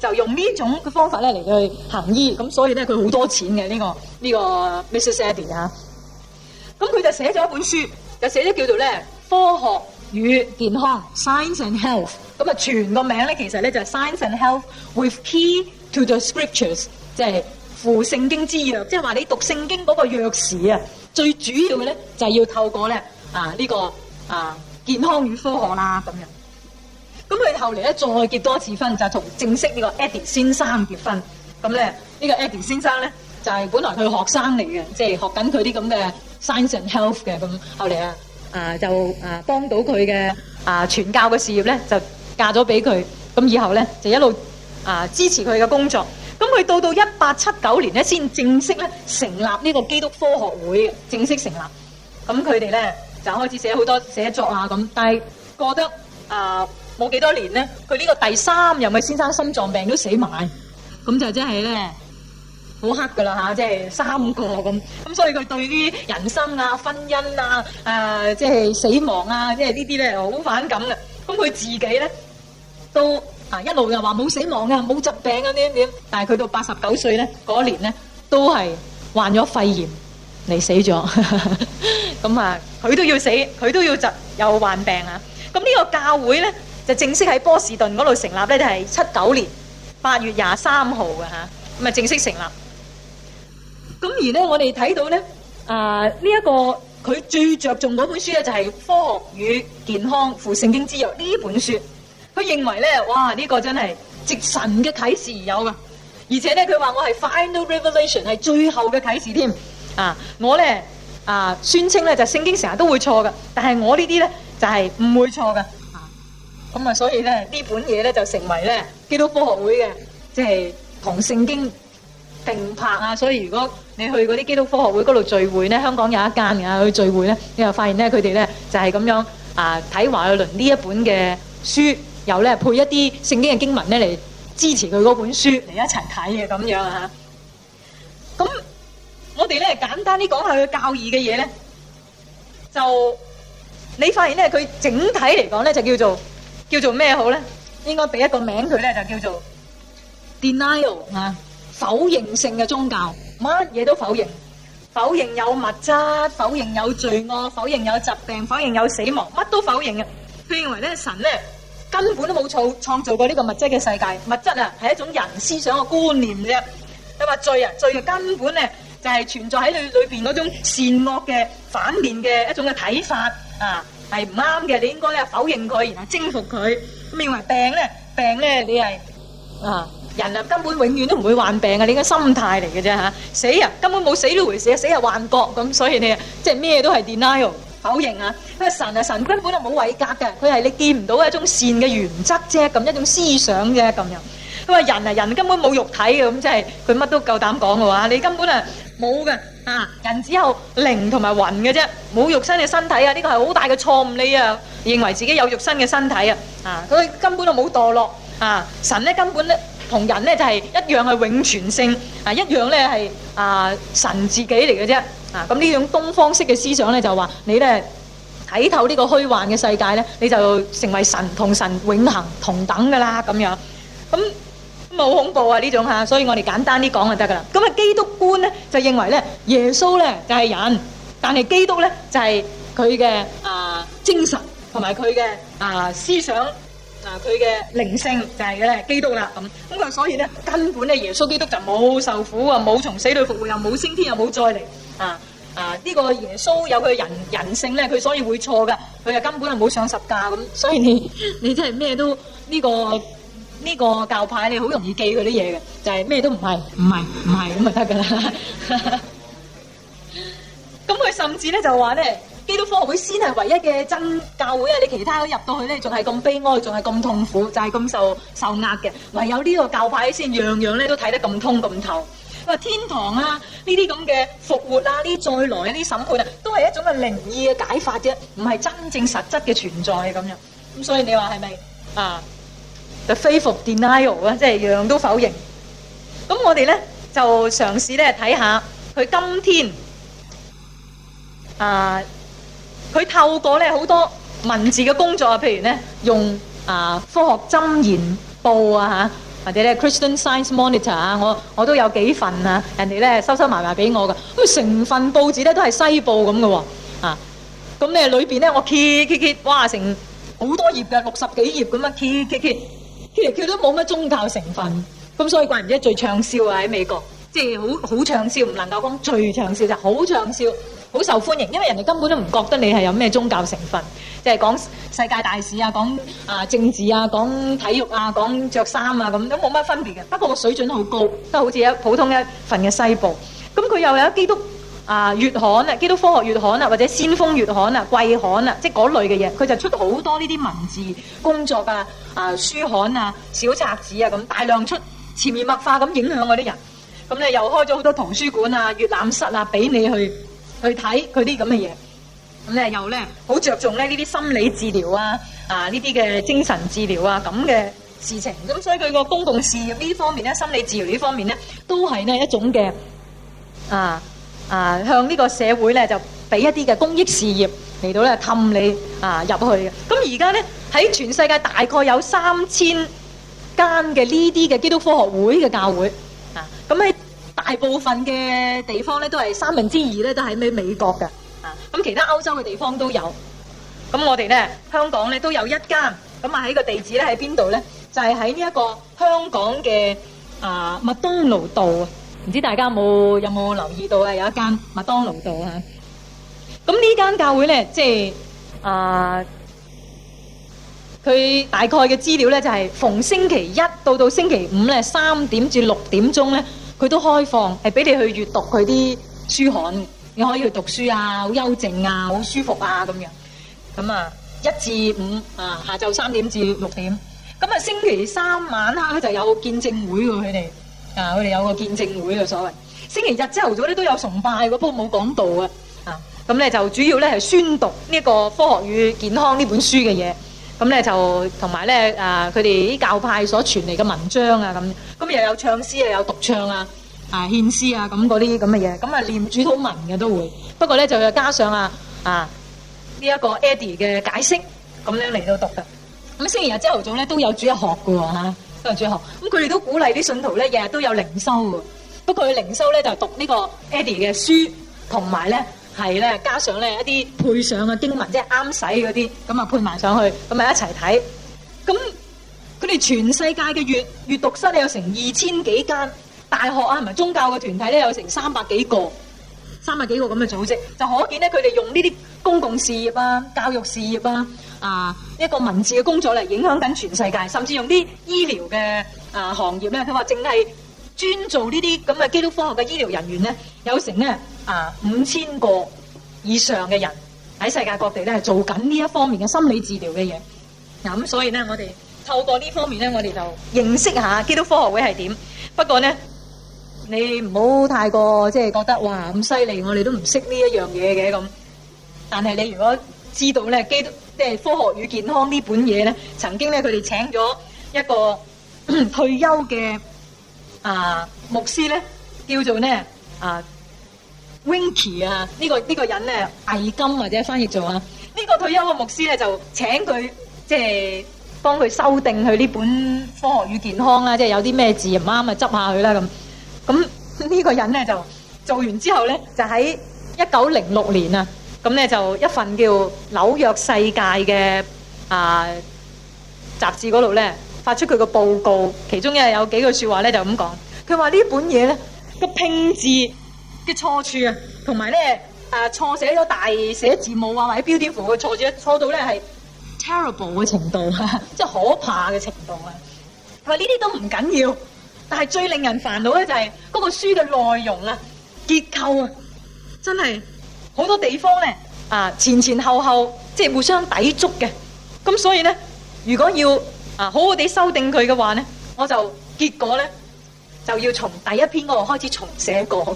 就用呢種嘅方法咧嚟去行醫，咁所以咧佢好多錢嘅呢、這個呢、這個 Missus Eddy 啊。咁佢就寫咗一本書，就寫咗叫做咧科學與健康 Science and Health。咁啊，全個名咧其實咧就係 Science and Health with Key to the Scriptures， 即係附聖經之藥，即係話你讀聖經嗰個鑰匙啊，最主要嘅咧就係要透過咧啊呢、這個啊健康與科學啦咁樣。咁佢後嚟咧再結多次婚，就同正式呢個 Eddy 先生結婚。咁咧呢個 Eddy 先生咧就係、是、本來佢學生嚟嘅，即係學緊佢啲咁嘅 Science and Health 嘅。咁後嚟啊啊就啊幫到佢嘅啊傳教嘅事業咧，就嫁咗俾佢。咁以後咧就一路啊支持佢嘅工作。咁佢到到一八七九年咧，先正式咧成立呢個基督科學會，正式成立。咁佢哋咧就開始寫好多寫作啊咁，但係過得啊冇幾多年咧，佢呢個第三任嘅先生心臟病都死埋，咁就真係咧好黑噶啦嚇，即係三個咁。咁所以佢對於人生啊、婚姻啊、誒即係死亡啊，即係呢啲咧好反感嘅。咁佢自己咧都啊一路又話冇死亡啊、冇疾病啊點點，但係佢到八十九歲咧嗰年咧都係患咗肺炎嚟死咗。咁啊，佢都要死，佢都要疾又患病啊。咁呢個教會咧就正式喺波士頓嗰度成立咧，就係七九年八月廿三號嘅嚇，咁啊正式成立。咁而咧，我哋睇到咧啊呢一個佢最着重嗰本書咧，就係《科學與健康附聖經之約》呢本書。佢認為咧，哇！呢、這個真係藉神嘅啟示而有嘅，而且咧佢話我係 Final Revelation 係最後嘅啟示添。啊，我咧啊宣稱咧就聖經成日都會錯嘅，但係我呢啲咧就係、是、唔會錯嘅。啊，咁啊，所以咧呢本嘢咧就成為咧基督科學會嘅，即係同聖經並拍啊。所以如果你去嗰啲基督科學會嗰度聚會咧，香港有一間嘅去聚會咧，你又發現咧佢哋咧就係、是、咁樣啊睇華愛倫呢一本嘅書。又咧配一啲聖經嘅經文咧嚟支持佢嗰本書嚟一齊睇嘅咁樣啊！咁我哋咧簡單啲講下佢教義嘅嘢咧，就你發現咧佢整體嚟講咧就叫做叫做咩好咧？應該俾一個名佢咧就叫做 denial 啊，否認性嘅宗教，乜嘢都否認，否認有物質，否認有罪惡，否認有疾病，否認有死亡，乜都否認嘅。佢認為咧神咧根本都冇創創造過呢個物質嘅世界，物質啊係一種人思想嘅觀念啫。你話罪啊，罪啊根本咧就係存在喺你裏邊嗰種善惡嘅反面嘅一種嘅睇法啊，係唔啱嘅。你應該咧否認佢，然後征服佢。咁認為病咧，病咧你係啊人啊根本永遠都唔會患病啊，你應該心態嚟嘅啫嚇。死啊根本冇死呢回事啊，死係幻覺咁，所以你啊即係咩都係 denial。否認啊！因為神啊，神根本就冇位格嘅，佢係你見唔到一種善嘅原則啫，咁一種思想啫咁樣。佢話人啊，人根本冇肉體嘅，咁即係佢乜都夠膽講嘅話，你根本啊冇嘅啊！人只有靈同埋魂嘅啫，冇肉身嘅身體啊！呢個係好大嘅錯誤，你啊認為自己有肉身嘅身體啊啊！佢根本就冇墮落啊！神咧根本咧同人咧就係一樣係永存性啊，一樣咧係啊神自己嚟嘅啫。啊！咁呢種東方式嘅思想咧，就話你咧睇透呢個虛幻嘅世界咧，你就成為神同神永恆同等噶啦咁樣。咁咁好恐怖啊呢種嚇，所以我哋簡單啲講就得噶啦。咁啊基督觀咧就認為咧耶穌咧就係人，但係基督咧就係佢嘅啊精神同埋佢嘅啊思想啊佢嘅靈性就係咧基督啦咁。咁佢所以咧根本咧耶穌基督就冇受苦啊，冇從死裏復活，又冇升天，又冇再嚟。啊啊！呢、這個耶穌有佢人人性咧，佢所以會錯噶，佢又根本就冇上十架咁，所以你你真係咩都呢、這個呢、這個教派你好容易記佢啲嘢嘅，就係、是、咩都唔係，唔係唔係咁就得噶啦。咁佢甚至咧就話咧，基督科學會先係唯一嘅真教會啊！你其他入到去咧，仲係咁悲哀，仲係咁痛苦，就係、是、咁受受壓嘅，唯有呢個教派先樣樣咧都睇得咁通咁透。話天堂啊，呢啲咁嘅復活啊，呢再來呢啲審判啊，都係一種嘅靈意嘅解法啫，唔係真正實質嘅存在咁樣。咁所以你話係咪啊 ？The faith of denial 啊，即係樣樣都否認。咁我哋咧就嘗試咧睇下佢今天啊，佢透過咧好多文字嘅工作啊，譬如咧用啊科學箴言報啊嚇。 或者咧 Christian Science Monitor 啊，我我都有幾份啊，人哋咧收收埋埋俾我㗎。咁成份報紙咧都係西報咁嘅喎，啊，咁咧裏邊咧我揭揭揭，哇，成好多頁嘅，六十幾頁咁樣揭揭揭，揭嚟揭都冇乜宗教成分，咁所以怪唔知最暢銷啊喺美國，即係好好暢銷，唔能夠講最暢銷，就好暢銷。好受歡迎，因為人哋根本都唔覺得你係有咩宗教成分，即係講世界大事啊，講啊政治啊，講體育啊，講着衫啊，咁都冇乜分別嘅。不過個水準好高，都好似一普通一份嘅西報。咁佢又有基督啊月刊啊，基督科學月刊啊，或者先鋒月刊啊、季刊啊，即係嗰類嘅嘢，佢就出好多呢啲文字工作啊、啊書刊啊、小冊子啊咁大量出，潛移默化咁影響嗰啲人。咁咧又開咗好多圖書館啊、閱覽室啊，俾你去。去睇佢啲咁嘅嘢，咁咧又咧好着重咧呢啲心理治療啊，啊呢啲嘅精神治療啊咁嘅事情，咁所以佢個公共事業呢方面咧，心理治療呢方面咧，都係呢一種嘅啊啊向呢個社會咧就俾一啲嘅公益事業嚟到咧氹你啊入去嘅。咁而家咧喺全世界大概有三千間嘅呢啲嘅基督科學會嘅教會啊，咁喺大部分嘅地方咧，都係三分之二咧，都喺美美國嘅啊。咁其他歐洲嘅地方都有。咁我哋咧香港咧都有一間。咁啊喺個地址咧喺邊度咧？就係喺呢一個香港嘅啊麥當勞道啊。唔知大家有冇有冇留意到啊？有一間麥當勞道啊。咁呢間教會咧，即係啊，佢大概嘅資料咧就係逢星期一到到星期五咧三點至六點鐘咧。佢都開放，係俾你去閱讀佢啲書刊，你可以去讀書啊，好幽靜啊，好舒服啊咁樣。咁啊，一至五啊，下晝三點至六點。咁啊，星期三晚黑就有見證會喎，佢哋啊，佢哋有個見證會嘅所謂。星期日朝頭早咧都有崇拜嘅，不過冇講道啊。啊，咁咧就主要咧係宣讀呢個科學與健康呢本書嘅嘢。咁咧就同埋咧啊，佢哋啲教派所傳嚟嘅文章啊咁，咁又有唱詩又有獨唱啊，啊獻詩啊咁嗰啲咁嘅嘢，咁啊念主禱文嘅都會。不過咧就又加上啊啊呢一個 Eddie 嘅解釋，咁樣嚟到讀嘅。咁星期日朝頭早咧都有主日學嘅喎嚇，都有主日學。咁佢哋都鼓勵啲信徒咧日日都有靈修嘅。不過佢靈修咧就讀呢個 Eddie 嘅書，同埋咧。係咧，加上咧一啲配上嘅經文，即係啱使嗰啲，咁啊配埋上去，咁啊一齊睇。咁佢哋全世界嘅閱閱讀室咧有成二千幾間，大學啊同埋宗教嘅團體咧有成三百幾個，三百幾個咁嘅組織，就可見咧佢哋用呢啲公共事業啊、教育事業啊、啊一個文字嘅工作嚟影響緊全世界，甚至用啲醫療嘅啊行業咧，佢話淨係專做呢啲咁嘅基督科學嘅醫療人員咧，有成咧。啊，五千個以上嘅人喺世界各地咧係做緊呢一方面嘅心理治療嘅嘢。嗱咁，所以咧我哋透過呢方面咧，我哋就認識下基督科學會係點。不過咧，你唔好太過即係覺得哇咁犀利，我哋都唔識呢一樣嘢嘅咁。但係你如果知道咧基督即係科學與健康呢本嘢咧，曾經咧佢哋請咗一個退休嘅啊牧師咧，叫做咧啊。Winky 啊，呢、這個呢、這個人咧，魏金或者翻譯做啊，呢、這個退休嘅牧師咧就請佢即係幫佢修訂佢呢本科學與健康啦，即係有啲咩字唔啱啊，執下佢啦咁。咁呢個人咧就做完之後咧，就喺一九零六年啊，咁咧就一份叫《紐約世界》嘅啊雜誌嗰度咧發出佢個報告，其中咧有幾句説話咧就咁講，佢話呢本嘢咧個拼字嘅錯處啊，同埋咧誒錯寫咗大寫字母啊，或者標點符嘅錯處，錯到咧係 terrible 嘅程度啊，即係可怕嘅程度啊。佢話呢啲都唔緊要，但係最令人煩惱咧就係嗰個書嘅內容啊、結構啊，真係好多地方咧啊前前後後即係互相抵觸嘅。咁所以咧，如果要啊好好地修訂佢嘅話咧，我就結果咧。就要從第一篇嗰度開始重寫過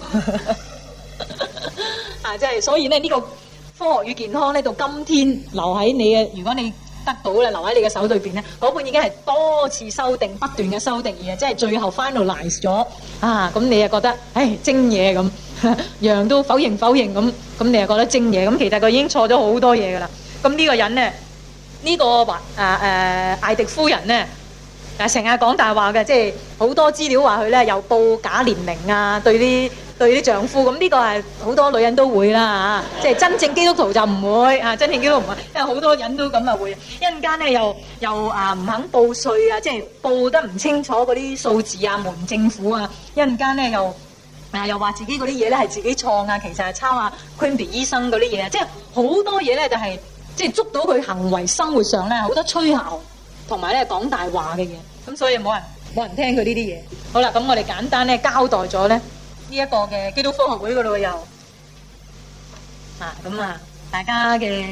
啊！即係所以咧，呢個科學與健康咧，到今天留喺你嘅，如果你得到咧，留喺你嘅手裏邊咧，嗰本已經係多次修訂、不斷嘅修訂而即係最後 finalize 咗啊！咁你又覺得唉精嘢咁，樣都否認否認咁，咁你又覺得精嘢咁，其實佢已經錯咗好多嘢噶啦。咁呢個人咧，呢個話誒誒艾迪夫人咧。 誒成日講大話嘅，即係好多資料話佢咧又報假年齡啊，對啲對啲丈夫，咁呢個係好多女人都會啦嚇，即係真正基督徒就唔會啊，真正基督徒唔會，因為好多人都咁啊會，一陣間咧又又啊唔肯報稅啊，即係報得唔清楚嗰啲數字啊，瞞政府啊，一陣間咧又啊又話自己嗰啲嘢咧係自己創啊，其實係抄啊 Quimby 醫生嗰啲嘢，即係好多嘢咧就係即係捉到佢行為生活上咧好多吹牛同埋咧講大話嘅嘢，咁所以冇人冇人聽佢呢啲嘢。好啦，咁我哋簡單咧交代咗咧呢一個嘅基督科學會嗰度又啊咁啊，大家嘅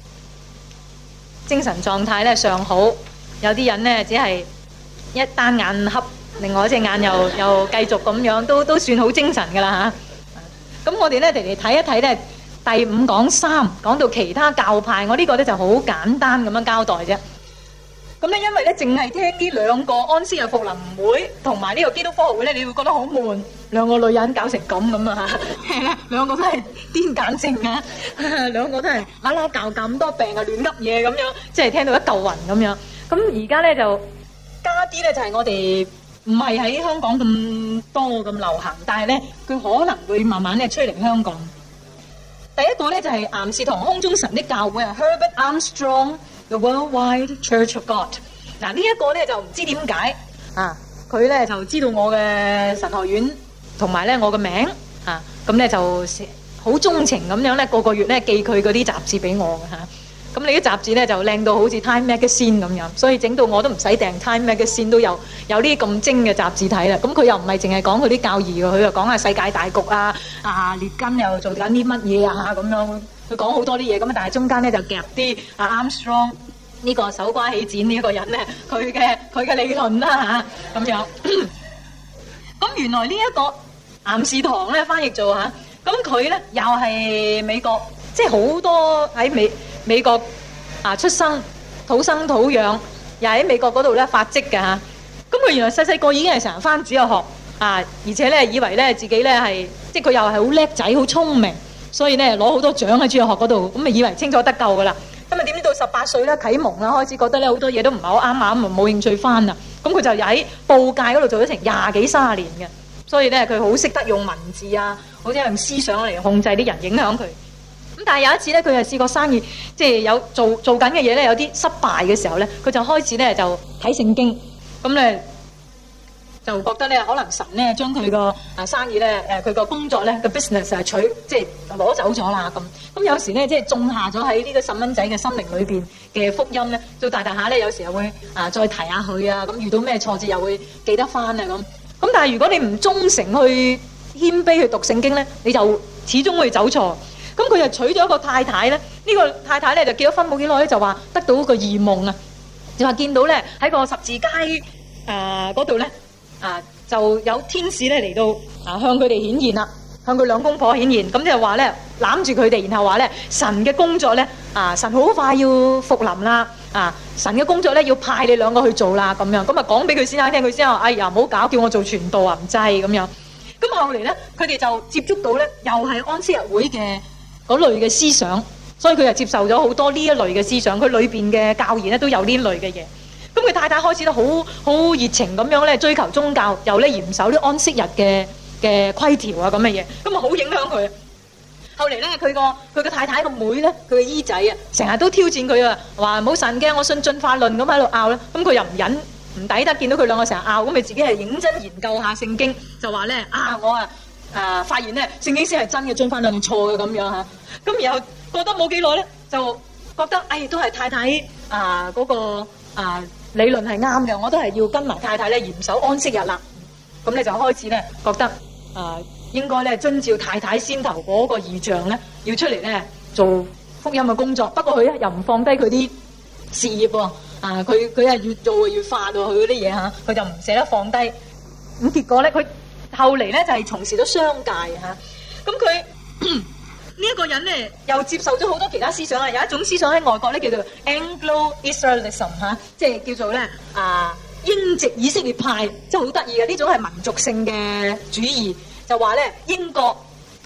精神狀態咧尚好，有啲人咧只係一單眼瞌，另外一隻眼又又繼續咁樣，都都算好精神㗎啦嚇。咁我哋咧嚟嚟睇一睇咧第五講三，講到其他教派，我呢個咧就好簡單咁樣交代啫。咁咧，因為咧，淨係聽呢兩個安息日復臨會同埋呢個基督科學會咧，你會覺得好悶。兩個女人搞成咁咁啊嚇，兩個都係癲癇症啊，兩個都係揦揦教咁多病啊，亂噏嘢咁樣，即係聽到一嚿雲咁樣。咁而家咧就加啲咧，就係我哋唔係喺香港咁多咁流行，但係咧佢可能會慢慢咧吹嚟香港。第一個咧就係岩士堂空中神的教會啊 ，Herbert Armstrong。The Worldwide Church of God。嗱呢一個咧就唔知點解啊，佢咧就知道我嘅神學院同埋咧我嘅名啊，咁咧就好鍾情咁樣咧，個個月咧寄佢嗰啲雜誌俾我嘅嚇。咁你啲雜誌咧就靚到好似 Time Magazine 咁樣，所以整到我都唔使訂 Time Magazine 都有有呢啲咁精嘅雜誌睇啦。咁佢又唔係淨係講佢啲教義嘅，佢又講下世界大局啊，啊列根又做緊啲乜嘢啊咁樣。佢講好多啲嘢咁啊，但係中間咧就夾啲啊 Armstrong 呢個手瓜起剪呢一個人咧，佢嘅佢嘅理論啦嚇咁樣。咁原來呢一個岩士堂咧翻譯做嚇，咁佢咧又係美國，即係好多喺美美國啊出生土生土養，又喺美國嗰度咧發跡嘅嚇。咁佢原來細細個已經係成日翻主日學啊，而且咧以為咧自己咧係即係佢又係好叻仔，好聰明。所以咧攞好多獎喺主日學嗰度，咁咪以為清楚得救噶啦。咁啊點知到十八歲咧啟蒙啦，開始覺得咧好多嘢都唔係好啱啱，冇興趣翻啦。咁佢就喺報界嗰度做咗成廿幾卅年嘅，所以咧佢好識得用文字啊，好似用思想嚟控制啲人，影響佢。咁但係有一次咧，佢係試過生意，即係有做做緊嘅嘢咧，有啲失敗嘅時候咧，佢就開始咧就睇聖經，咁咧。就覺得咧，可能神咧將佢個啊生意咧，誒佢個工作咧個 business 係取即係攞走咗啦咁。咁有時咧即係種下咗喺呢個細蚊仔嘅心靈裏邊嘅福音咧，到大大下咧有時又會啊再提下佢啊，咁遇到咩挫折又會記得翻啊咁。咁但係如果你唔忠誠去謙卑去讀聖經咧，你就始終會走錯。咁佢就娶咗一個太太咧，呢、呢個太太咧就結咗婚冇幾耐咧，就話得到一個異夢啊，就話見到咧喺個十字街誒嗰度咧。啊，就有天使咧嚟到啊，向佢哋顯現啦，向佢兩公婆顯現，咁就話咧攬住佢哋，然後話咧神嘅工作咧啊，神好快要復臨啦，啊，神嘅工作咧要派你兩個去做啦，咁樣，咁啊講俾佢先生聽，佢先生話：哎呀，唔好搞，叫我做傳道啊，唔制咁樣。咁後嚟咧，佢哋就接觸到咧，又係安息日會嘅嗰類嘅思想，所以佢就接受咗好多呢一類嘅思想，佢裏邊嘅教義咧都有呢類嘅嘢。咁佢太太開始都好好熱情咁樣咧追求宗教，又咧嚴守啲安息日嘅嘅規條啊咁嘅嘢，咁啊好影響佢。後嚟咧，佢個佢個太太個妹咧，佢個姨仔啊，成日都挑戰佢啊，話冇神嘅，我信進化論咁喺度拗咧。咁佢又唔忍唔抵得，見到佢兩個成日拗，咁佢自己係認真研究下聖經，就話咧啊，我啊啊發現咧聖經先係真嘅，進化論係錯嘅咁樣嚇。咁然後過得冇幾耐咧，就覺得哎都係太太啊嗰個啊。理論係啱嘅，我都係要跟埋太太咧嚴守安息日啦。咁你就開始咧覺得啊、呃，應該咧遵照太太先頭嗰個異象咧，要出嚟咧做福音嘅工作。不過佢咧又唔放低佢啲事業喎，啊佢佢係越做越化到佢嗰啲嘢嚇，佢就唔捨得放低。咁結果咧，佢後嚟咧就係、是、從事咗商界嚇。咁佢呢一個人咧又接受咗好多其他思想啊，有一種思想喺外國咧叫做 Anglo-Israelism 嚇，即係叫做咧啊英籍以色列派，即係好得意嘅呢種係民族性嘅主義，就話咧英國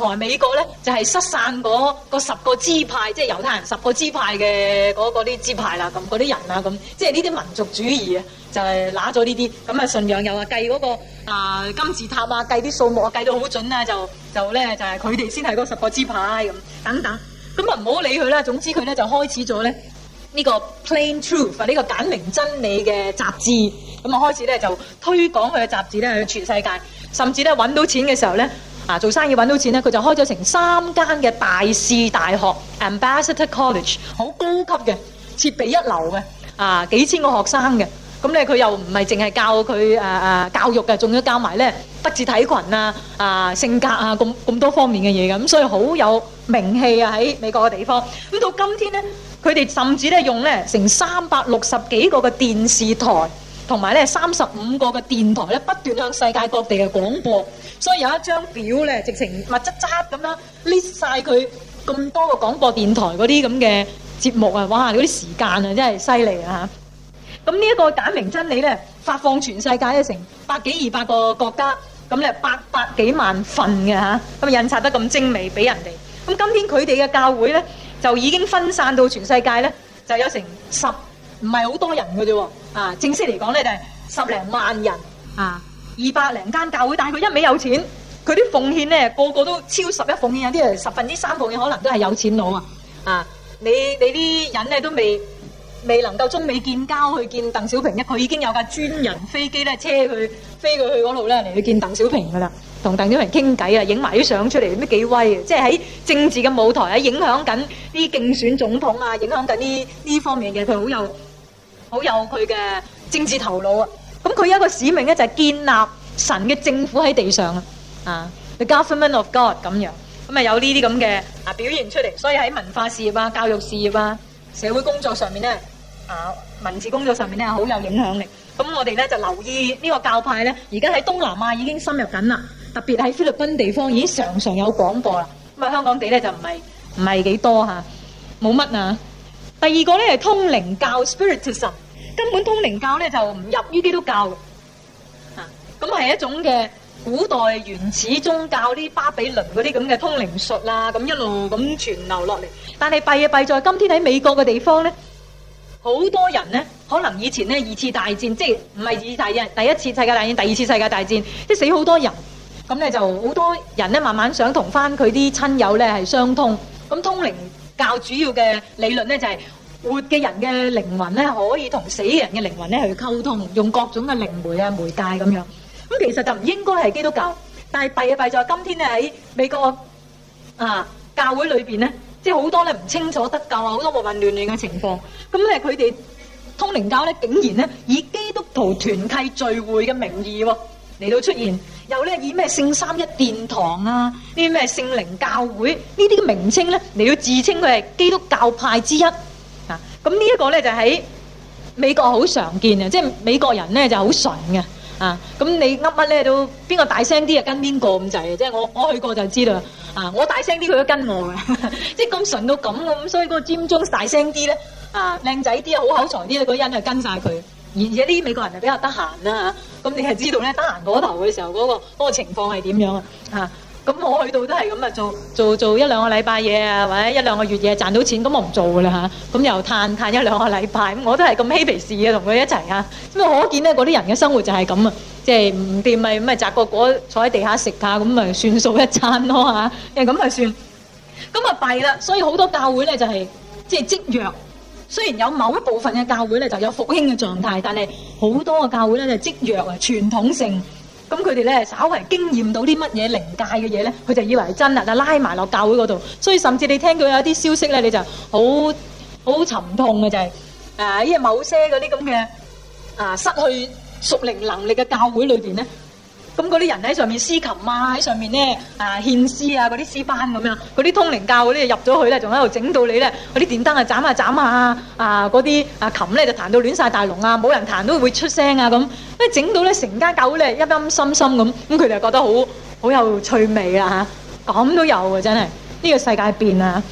同埋美國咧就係、是、失散嗰個十個支派，即係猶太人十個支派嘅嗰啲支派啦，咁嗰啲人啊咁，即係呢啲民族主義啊，就係揦咗呢啲咁啊信仰，又話計嗰個啊金字塔啊，計啲數目啊，計到好準啊，就就咧就係佢哋先係嗰十個支派咁等等，咁啊唔好理佢啦。總之佢咧就開始咗咧呢個 Plain Truth 呢個簡明真理嘅雜誌，咁啊開始咧就推廣佢嘅雜誌咧去全世界，甚至咧揾到錢嘅時候咧。啊！做生意揾到錢咧，佢就開咗成三間嘅大使大學 Ambassador College， 好高級嘅，設備一流嘅，啊幾千個學生嘅。咁咧佢又唔係淨係教佢誒誒教育嘅，仲要教埋咧德智體群啊、啊性格啊咁咁多方面嘅嘢嘅。咁所以好有名氣啊喺美國嘅地方。咁到今天咧，佢哋甚至咧用咧成三百六十幾個嘅電視台，同埋咧三十五個嘅電台咧，不斷向世界各地嘅廣播。所以有一張表咧，直情密質質咁樣 list 曬佢咁多個廣播電台嗰啲咁嘅節目啊！哇，嗰啲時間啊，真係犀利啊！咁呢一個簡明真理咧，發放全世界咧成百幾二百個國家，咁咧八百幾萬份嘅嚇，咁印刷得咁精美俾人哋。咁今天佢哋嘅教會咧，就已經分散到全世界咧，就有成十唔係好多人嘅啫喎。啊，正式嚟講咧就係十零萬人啊。二百零間教會，但係佢一味有錢，佢啲奉獻咧個個都超十一奉獻，有啲係十分之三奉獻，可能都係有錢佬啊！啊，你你啲人咧都未未能夠中美建交去見鄧小平，一佢已經有架專人飛機咧車佢飛佢去嗰度咧嚟去見鄧小平噶啦，同鄧小平傾偈啊，影埋啲相出嚟，咩幾威啊！即係喺政治嘅舞台啊，影響緊啲競選總統啊，影響緊呢呢方面嘅，佢好有好有佢嘅政治頭腦啊！咁佢有一個使命咧，就係建立神嘅政府喺地上啊！啊 ，the government of God 咁樣，咁啊有呢啲咁嘅啊表現出嚟，所以喺文化事業啊、教育事業啊、社會工作上面咧，啊文字工作上面咧好有影響力。咁我哋咧就留意呢個教派咧，而家喺東南亞已經深入緊啦，特別喺菲律賓地方已經常常有廣播啦。咁啊香港地咧就唔係唔係幾多嚇，冇乜啊。第二個咧係通靈教 Spiritism。根本通靈教咧就唔入於基督教嘅，啊，咁係一種嘅古代原始宗教，啲巴比倫嗰啲咁嘅通靈術啦，咁一路咁傳流落嚟。但係弊啊弊在今天喺美國嘅地方咧，好多人咧可能以前咧二次大戰，即係唔係二次大戰，第一次世界大戰、第二次世界大戰，即係死好多人，咁咧就好多人咧慢慢想同翻佢啲親友咧係相通。咁通靈教主要嘅理論咧就係、是。活嘅人嘅靈魂咧，可以同死人嘅靈魂咧去溝通，用各種嘅靈媒啊、媒介咁樣。咁其實就唔應該係基督教，但係弊啊弊在今天咧喺美國啊教會裏邊咧，即係好多咧唔清楚得救啊，好多混混亂亂嘅情況。咁咧佢哋通靈教咧竟然咧以基督徒團契聚會嘅名義喎嚟到出現，又咧以咩聖三一殿堂啊，呢啲咩聖靈教會呢啲嘅名稱咧嚟到自稱佢係基督教派之一。咁呢一個咧就喺美國好常見嘅，即係美國人咧就好純嘅啊！咁你噏乜咧都邊個大聲啲啊跟邊個咁滯，即係我我去過就知啦啊！我大聲啲佢都跟我嘅，即係咁純到咁咁，所以嗰個尖中大聲啲咧啊，靚仔啲啊，好口才啲咧，嗰個人就跟晒佢。而且啲美國人就比較得閒啦嚇，咁你係知道咧得閒嗰頭嘅時候嗰個嗰個情況係點樣啊嚇？咁我去到都係咁啊，做做做一兩個禮拜嘢啊，或者一兩個月嘢賺到錢，咁我唔做㗎啦嚇。咁又嘆嘆一兩個禮拜，咁我都係咁嬉皮士嘅，同佢一齊啊。咁啊，可見咧嗰啲人嘅生活就係咁啊，即係唔掂咪咁咪摘個果坐喺地下食下，咁咪算數一餐咯嚇。因為咁咪算，咁啊弊啦。所以好多教會咧就係即係積弱。雖然有某一部分嘅教會咧就有復興嘅狀態，但係好多嘅教會咧就積弱啊，傳統性。咁佢哋咧稍為經驗到啲乜嘢靈界嘅嘢咧，佢就以為係真啦，就拉埋落教會嗰度。所以甚至你聽到有啲消息咧，你就好好沉痛嘅就係、是、誒，因為某些嗰啲咁嘅啊失去屬靈能力嘅教會裏邊咧，咁嗰啲人喺上面司琴啊，喺上面咧啊獻詩啊，嗰啲詩班咁樣，嗰啲通靈教嗰啲入咗去咧，仲喺度整到你咧，嗰啲電燈啊斬下斬下啊，嗰啲啊琴咧就彈到亂晒大龍啊，冇人彈都會出聲啊咁，即係整到咧成間教會咧陰陰森森咁，咁佢哋就覺得好好有趣味啊嚇，咁都有啊真係，呢、這個世界變啊！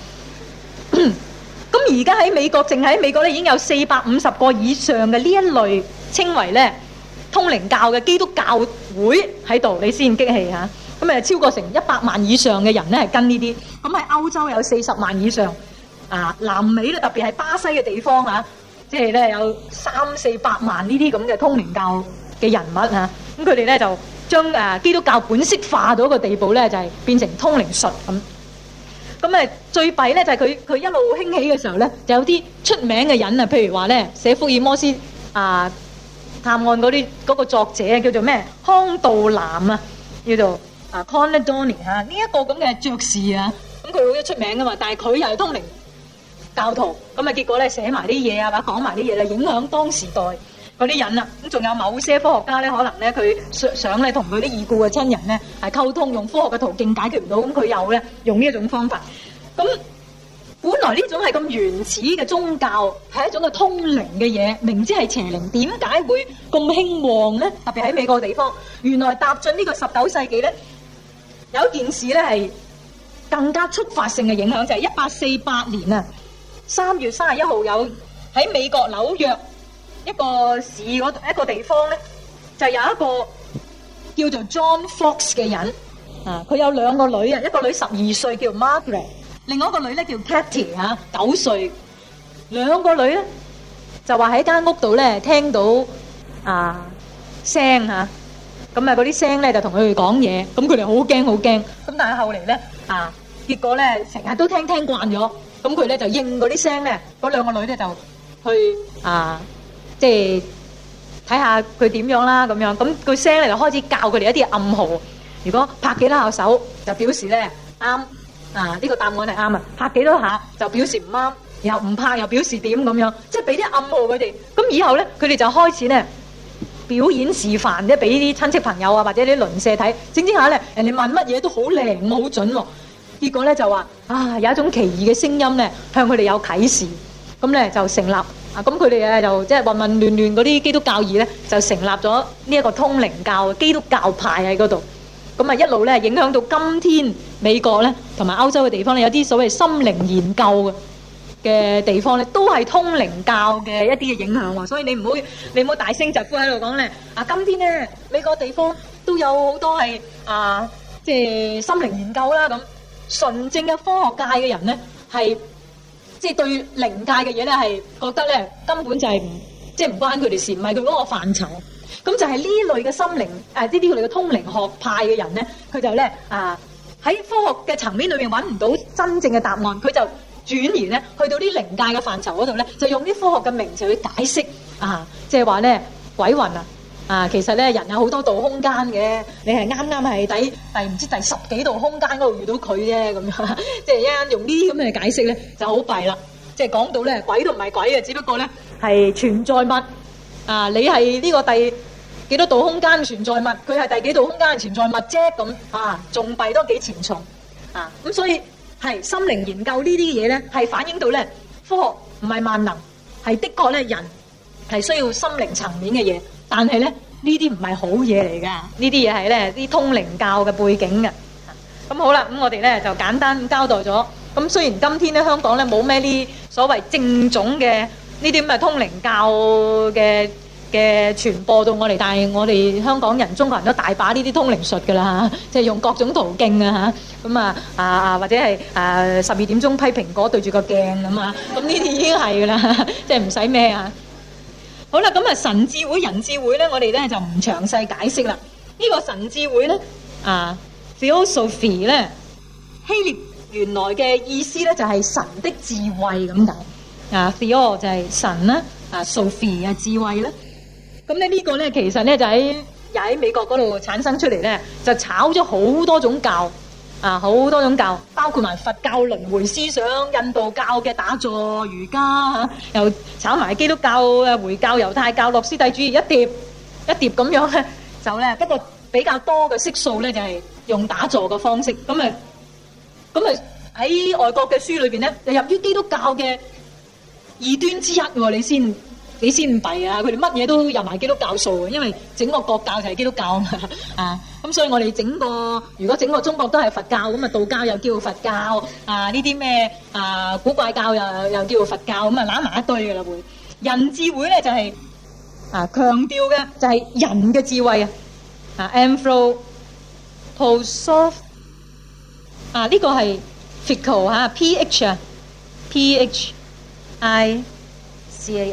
咁而家喺美國，淨喺美國咧已經有四百五十個以上嘅呢一類稱為咧通靈教嘅基督教會喺度，你先激氣嚇。 咁誒超過成一百萬以上嘅人咧係跟呢啲。咁喺歐洲有四十萬以上，啊南美咧特別係巴西嘅地方啊，即係咧有三四百萬呢啲咁嘅通靈教嘅人物啊。咁佢哋咧就將誒基督教本色化到一個地步咧，就係變成通靈術咁。咁誒最弊咧就係佢佢一路興起嘅時候咧，就有啲出名嘅人啊，譬如話咧寫福爾摩斯啊探案嗰啲嗰個作者叫做咩康道南啊，叫做啊 Conrad Dorney 嚇，呢一個咁嘅爵士啊，咁佢好出名噶嘛，但係佢又係通靈教徒，咁啊結果咧寫埋啲嘢啊，或者講埋啲嘢咧，影響當時代嗰啲人啦。咁仲有某些科學家咧，可能咧佢想想咧同佢啲已故嘅親人咧係溝通，用科學嘅途徑解決唔到，咁佢又咧用呢一種方法。咁本來呢種係咁原始嘅宗教，係一種嘅通靈嘅嘢，明知係邪靈，點解會咁興旺咧？特別喺美國地方，原來踏進呢個十九世紀咧，有一件事咧係更加觸發性嘅影響，就係一八四八年啊，三月三十一號有喺美國紐約一個市嗰一個地方咧，就有一個叫做 John Fox 嘅人啊，佢有兩個女啊，一個女十二歲叫 Margaret。另外一個女咧叫 Katie 嚇，九歲，兩個女咧就話喺間屋度咧聽到啊聲嚇，咁啊嗰啲聲咧就同佢哋講嘢，咁佢哋好驚好驚，咁但係後嚟咧啊，結果咧成日都聽聽慣咗，咁佢咧就應嗰啲聲咧，嗰兩個女咧就去啊即係睇下佢點樣啦咁樣，咁個聲咧就開始教佢哋一啲暗號，如果拍幾多下手就表示咧啱。啊！呢、這個答案係啱啊，拍幾多下就表示唔啱，然後唔拍又表示點咁樣，即係俾啲暗號佢哋。咁以後咧，佢哋就開始咧表演示範，即係俾啲親戚朋友啊或者啲鄰舍睇，整整下咧，人哋問乜嘢都好靈好準喎、哦。結果咧就話啊，有一種奇異嘅聲音咧向佢哋有啟示，咁咧就成立啊。咁佢哋咧就即係混混亂亂嗰啲基督教義咧就成立咗呢一個通靈教基督教派喺嗰度。咁啊一路咧影響到今天美國咧同埋歐洲嘅地方咧，有啲所謂心靈研究嘅嘅地方咧，都係通靈教嘅一啲嘅影響喎。所以你唔好你唔好大聲疾呼喺度講咧。啊，今天咧美國地方都有好多係啊，即係心靈研究啦咁。純正嘅科學界嘅人咧，係即係對靈界嘅嘢咧，係覺得咧根本就係唔即係唔關佢哋事，唔係佢嗰個範疇。咁就係呢類嘅心靈誒，呢啲類嘅通靈學派嘅人咧，佢就咧啊喺科學嘅層面裏邊揾唔到真正嘅答案，佢就轉移咧去到啲靈界嘅範疇嗰度咧，就用啲科學嘅名詞去解釋啊，即係話咧鬼魂啊啊，其實咧人有好多度空間嘅，你係啱啱係第第唔知第十幾度空間嗰度遇到佢啫咁樣，即係一陣用呢啲咁嘅解釋咧就好弊啦，即係講到咧鬼都唔係鬼啊，只不過咧係存在物啊，你係呢個第幾多度空間存在物，佢係第幾度空間存在物啫咁啊，仲弊多幾錢重啊！咁所以係心靈研究呢啲嘢咧，係反映到咧科學唔係萬能，係的確咧人係需要心靈層面嘅嘢，但係咧呢啲唔係好嘢嚟㗎，呢啲嘢係咧啲通靈教嘅背景嘅。咁好啦，咁我哋咧就簡單交代咗。咁雖然今天咧香港咧冇咩呢所謂正種嘅呢啲咁嘅通靈教嘅嘅傳播到我哋，但係我哋香港人、中國人都大把呢啲通靈術㗎啦嚇，即係用各種途徑啊嚇，咁啊啊啊或者係誒十二點鐘批蘋果對住個鏡咁啊，咁呢啲已經係㗎啦，即係唔使咩啊。好啦，咁啊神智會、人智會咧，我哋咧就唔詳細解釋啦。呢個神智會咧啊 Theosophy 咧，希臘原來嘅意思咧就係神的智慧咁解啊 Theo 就係神啦，啊 Sophie 啊智慧啦。咁咧呢個咧其實咧就喺又喺美國嗰度產生出嚟咧，就炒咗好多種教啊，好多種教，包括埋佛教輪迴思想、印度教嘅打坐瑜伽嚇，又炒埋基督教啊、回教、猶太教、諾斯底主義一碟一碟咁樣咧，就咧不過比較多嘅色數咧就係用打坐嘅方式，咁啊咁啊喺外國嘅書裏邊咧，就入於基督教嘅異端之一喎，你先。你先唔弊啊！佢哋乜嘢都入埋基督教數嘅，因為整個國教就係基督教啊嘛啊！咁所以我哋整個如果整個中國都係佛教咁啊，道教又叫佛教啊，呢啲咩啊古怪教又又叫佛教咁啊，攬埋一堆嘅啦會。人智會咧就係、是、啊強調嘅就係人嘅智慧啊啊 Anthropology Philosoph 啊，呢個係 Physical 嚇 ，P H 啊 ，P H I C A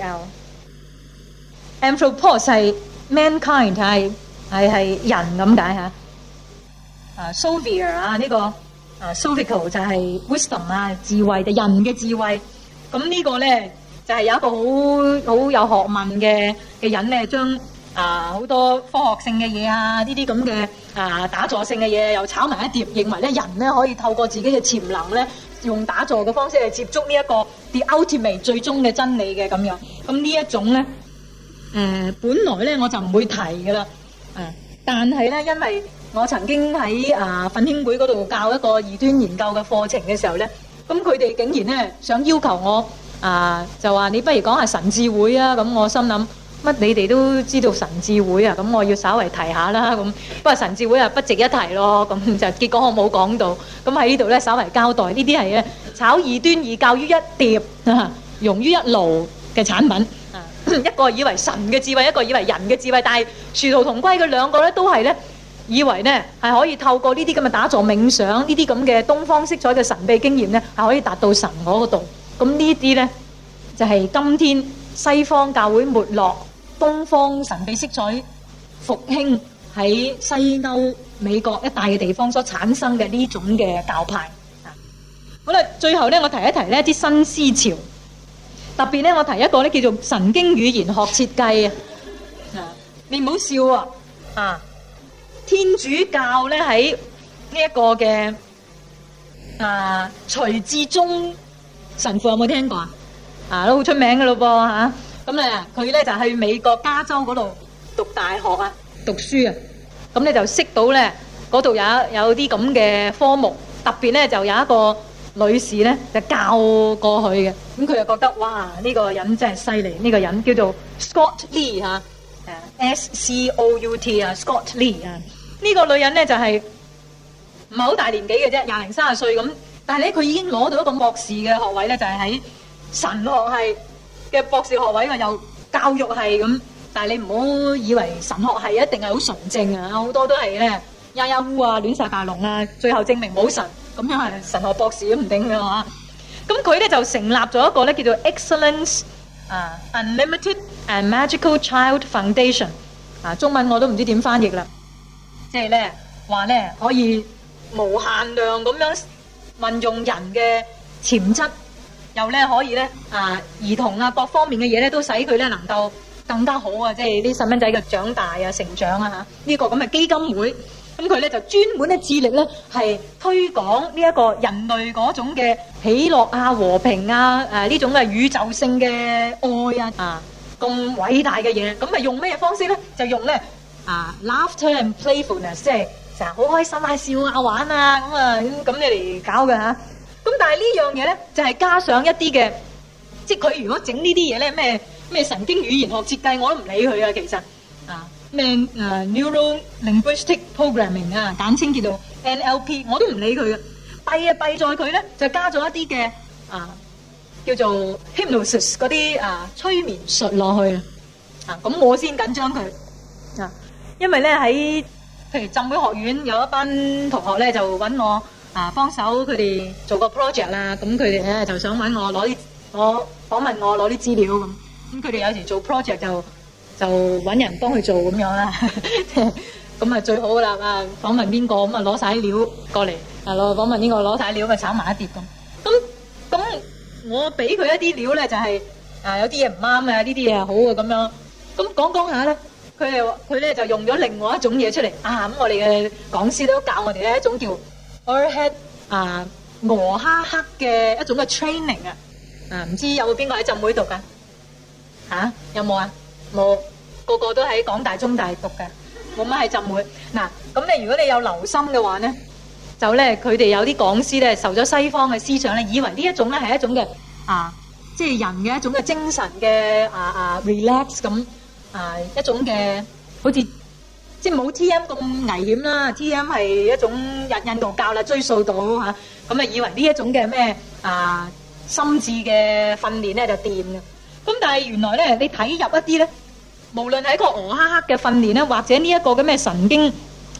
L。Anthropos 係 mankind 係係係人咁解嚇。啊 ，Sophia 啊呢個啊 Sophical 就係 wisdom 啊智慧，就人嘅智慧。咁呢個咧就係有一個好好有學問嘅嘅人咧，將啊好多科學性嘅嘢啊呢啲咁嘅啊打坐性嘅嘢又炒埋一碟，認為咧人咧可以透過自己嘅潛能咧，用打坐嘅方式嚟接觸呢一個 the ultimate 最終嘅真理嘅咁樣。咁呢一種咧。誒、呃，本來咧我就唔會提㗎啦，啊！但係咧，因為我曾經喺啊奮興會嗰度教一個異端研究嘅課程嘅時候咧，咁佢哋竟然咧想要求我啊，就話你不如講下神智會啊！咁我心諗乜你哋都知道神智會啊，咁我要稍微提下啦。咁不過神智會啊不值一提咯，咁就結果我冇講到。咁喺呢度咧稍微交代，呢啲係咧炒異端異教於一碟，啊、用於一爐嘅產品。一個以為神嘅智慧，一個以為人嘅智慧，但係殊途同歸，佢兩個咧都係咧以為咧係可以透過呢啲咁嘅打坐冥想，呢啲咁嘅東方色彩嘅神秘經驗咧，係可以達到神嗰度。咁呢啲咧就係、是、今天西方教會沒落，東方神秘色彩復興喺西歐、美國一帶嘅地方所產生嘅呢種嘅教派。好啦，最後咧我提一提呢啲新思潮。特別咧，我提一個咧叫做神經語言學設計啊！你唔好笑啊！啊，天主教咧喺呢一個嘅啊徐志忠神父有冇聽過啊？啊，都好出名嘅咯噃嚇！咁咧佢咧就去美國加州嗰度讀大學啊，讀書啊，咁咧就識到咧嗰度有有啲咁嘅科目，特別咧就有一個女士咧就教過去嘅，咁佢就覺得哇呢個人真係犀利，呢個人叫做 Scott Lee 嚇，誒 S C O U T 啊 Scott Lee 啊，呢個女人咧就係唔係好大年紀嘅啫，廿零三十歲咁，但係咧佢已經攞到一個博士嘅學位咧，就係喺神學系嘅博士學位啊，又教育系咁，但係你唔好以為神學系一定係好純正啊，好多都係咧呀呀烏啊亂晒大龍啊，最後證明冇神。咁樣係神學博士都唔定嘅嚇，咁佢咧就成立咗一個咧叫做 Excellence 啊 Unlimited and Magical Child Foundation 啊，中文我都唔知點翻譯啦，即係咧話咧可以無限量咁樣運用人嘅潛質，又咧可以咧啊兒童啊各方面嘅嘢咧都使佢咧能夠更加好啊，即係啲細蚊仔嘅長大啊成長啊嚇，呢個咁嘅基金會。咁佢咧就專門咧致力咧係推廣呢一個人類嗰種嘅喜樂啊、和平啊、誒呢種嘅宇宙性嘅愛啊啊咁偉大嘅嘢，咁咪用咩方式咧？就用咧啊 laughter and playfulness， 即係成日好開心啊、笑啊、玩啊咁啊咁你嚟搞嘅嚇。咁但係呢樣嘢咧就係加上一啲嘅，即係佢如果整呢啲嘢咧咩咩神經語言學設計我都唔理佢啊，其實啊。咩誒 Neuro Linguistic Programming 啊，簡稱叫做 N L P， 我都唔理佢嘅。弊啊弊在佢咧，就加咗一啲嘅啊叫做 hypnosis 嗰啲啊催眠術落去啊，咁我先緊張佢啊，因為咧喺譬如浸會學院有一班同學咧就揾我啊幫手佢哋做個 project 啦，咁佢哋咧就想揾我攞啲我訪問我攞啲資料咁，咁佢哋有時做 project 就。就揾人幫佢做咁樣啦，咁啊最好啦啊！訪問邊個咁啊攞晒啲料過嚟，啊攞訪問邊個攞晒料咪炒埋一碟咁。咁咁我俾佢一啲料咧，就係、是、啊有啲嘢唔啱啊，呢啲嘢係好啊咁樣。咁講講下咧，佢係佢咧就用咗另外一種嘢出嚟啊！咁我哋嘅講師都教我哋咧一種叫 Overhead 啊俄哈克嘅一種嘅 training 啊啊！唔知有冇邊個喺浸會讀㗎？嚇、啊、有冇啊？冇，個個都喺港大中大讀嘅，冇乜喺浸會。嗱，咁你如果你有留心嘅話咧，就咧佢哋有啲講師咧受咗西方嘅思想咧，以為呢一種咧係一種嘅啊，即係人嘅一種嘅精神嘅啊啊 relax 咁啊一種嘅，好似即係冇 T M 咁危險啦。T M 係一種印印度教啦，追溯到嚇，咁啊以為呢一種嘅咩啊心智嘅訓練咧就掂嘅。咁但係原來咧，你睇入一啲咧，無論係一個俄哈克嘅訓練咧，或者呢一個嘅咩神經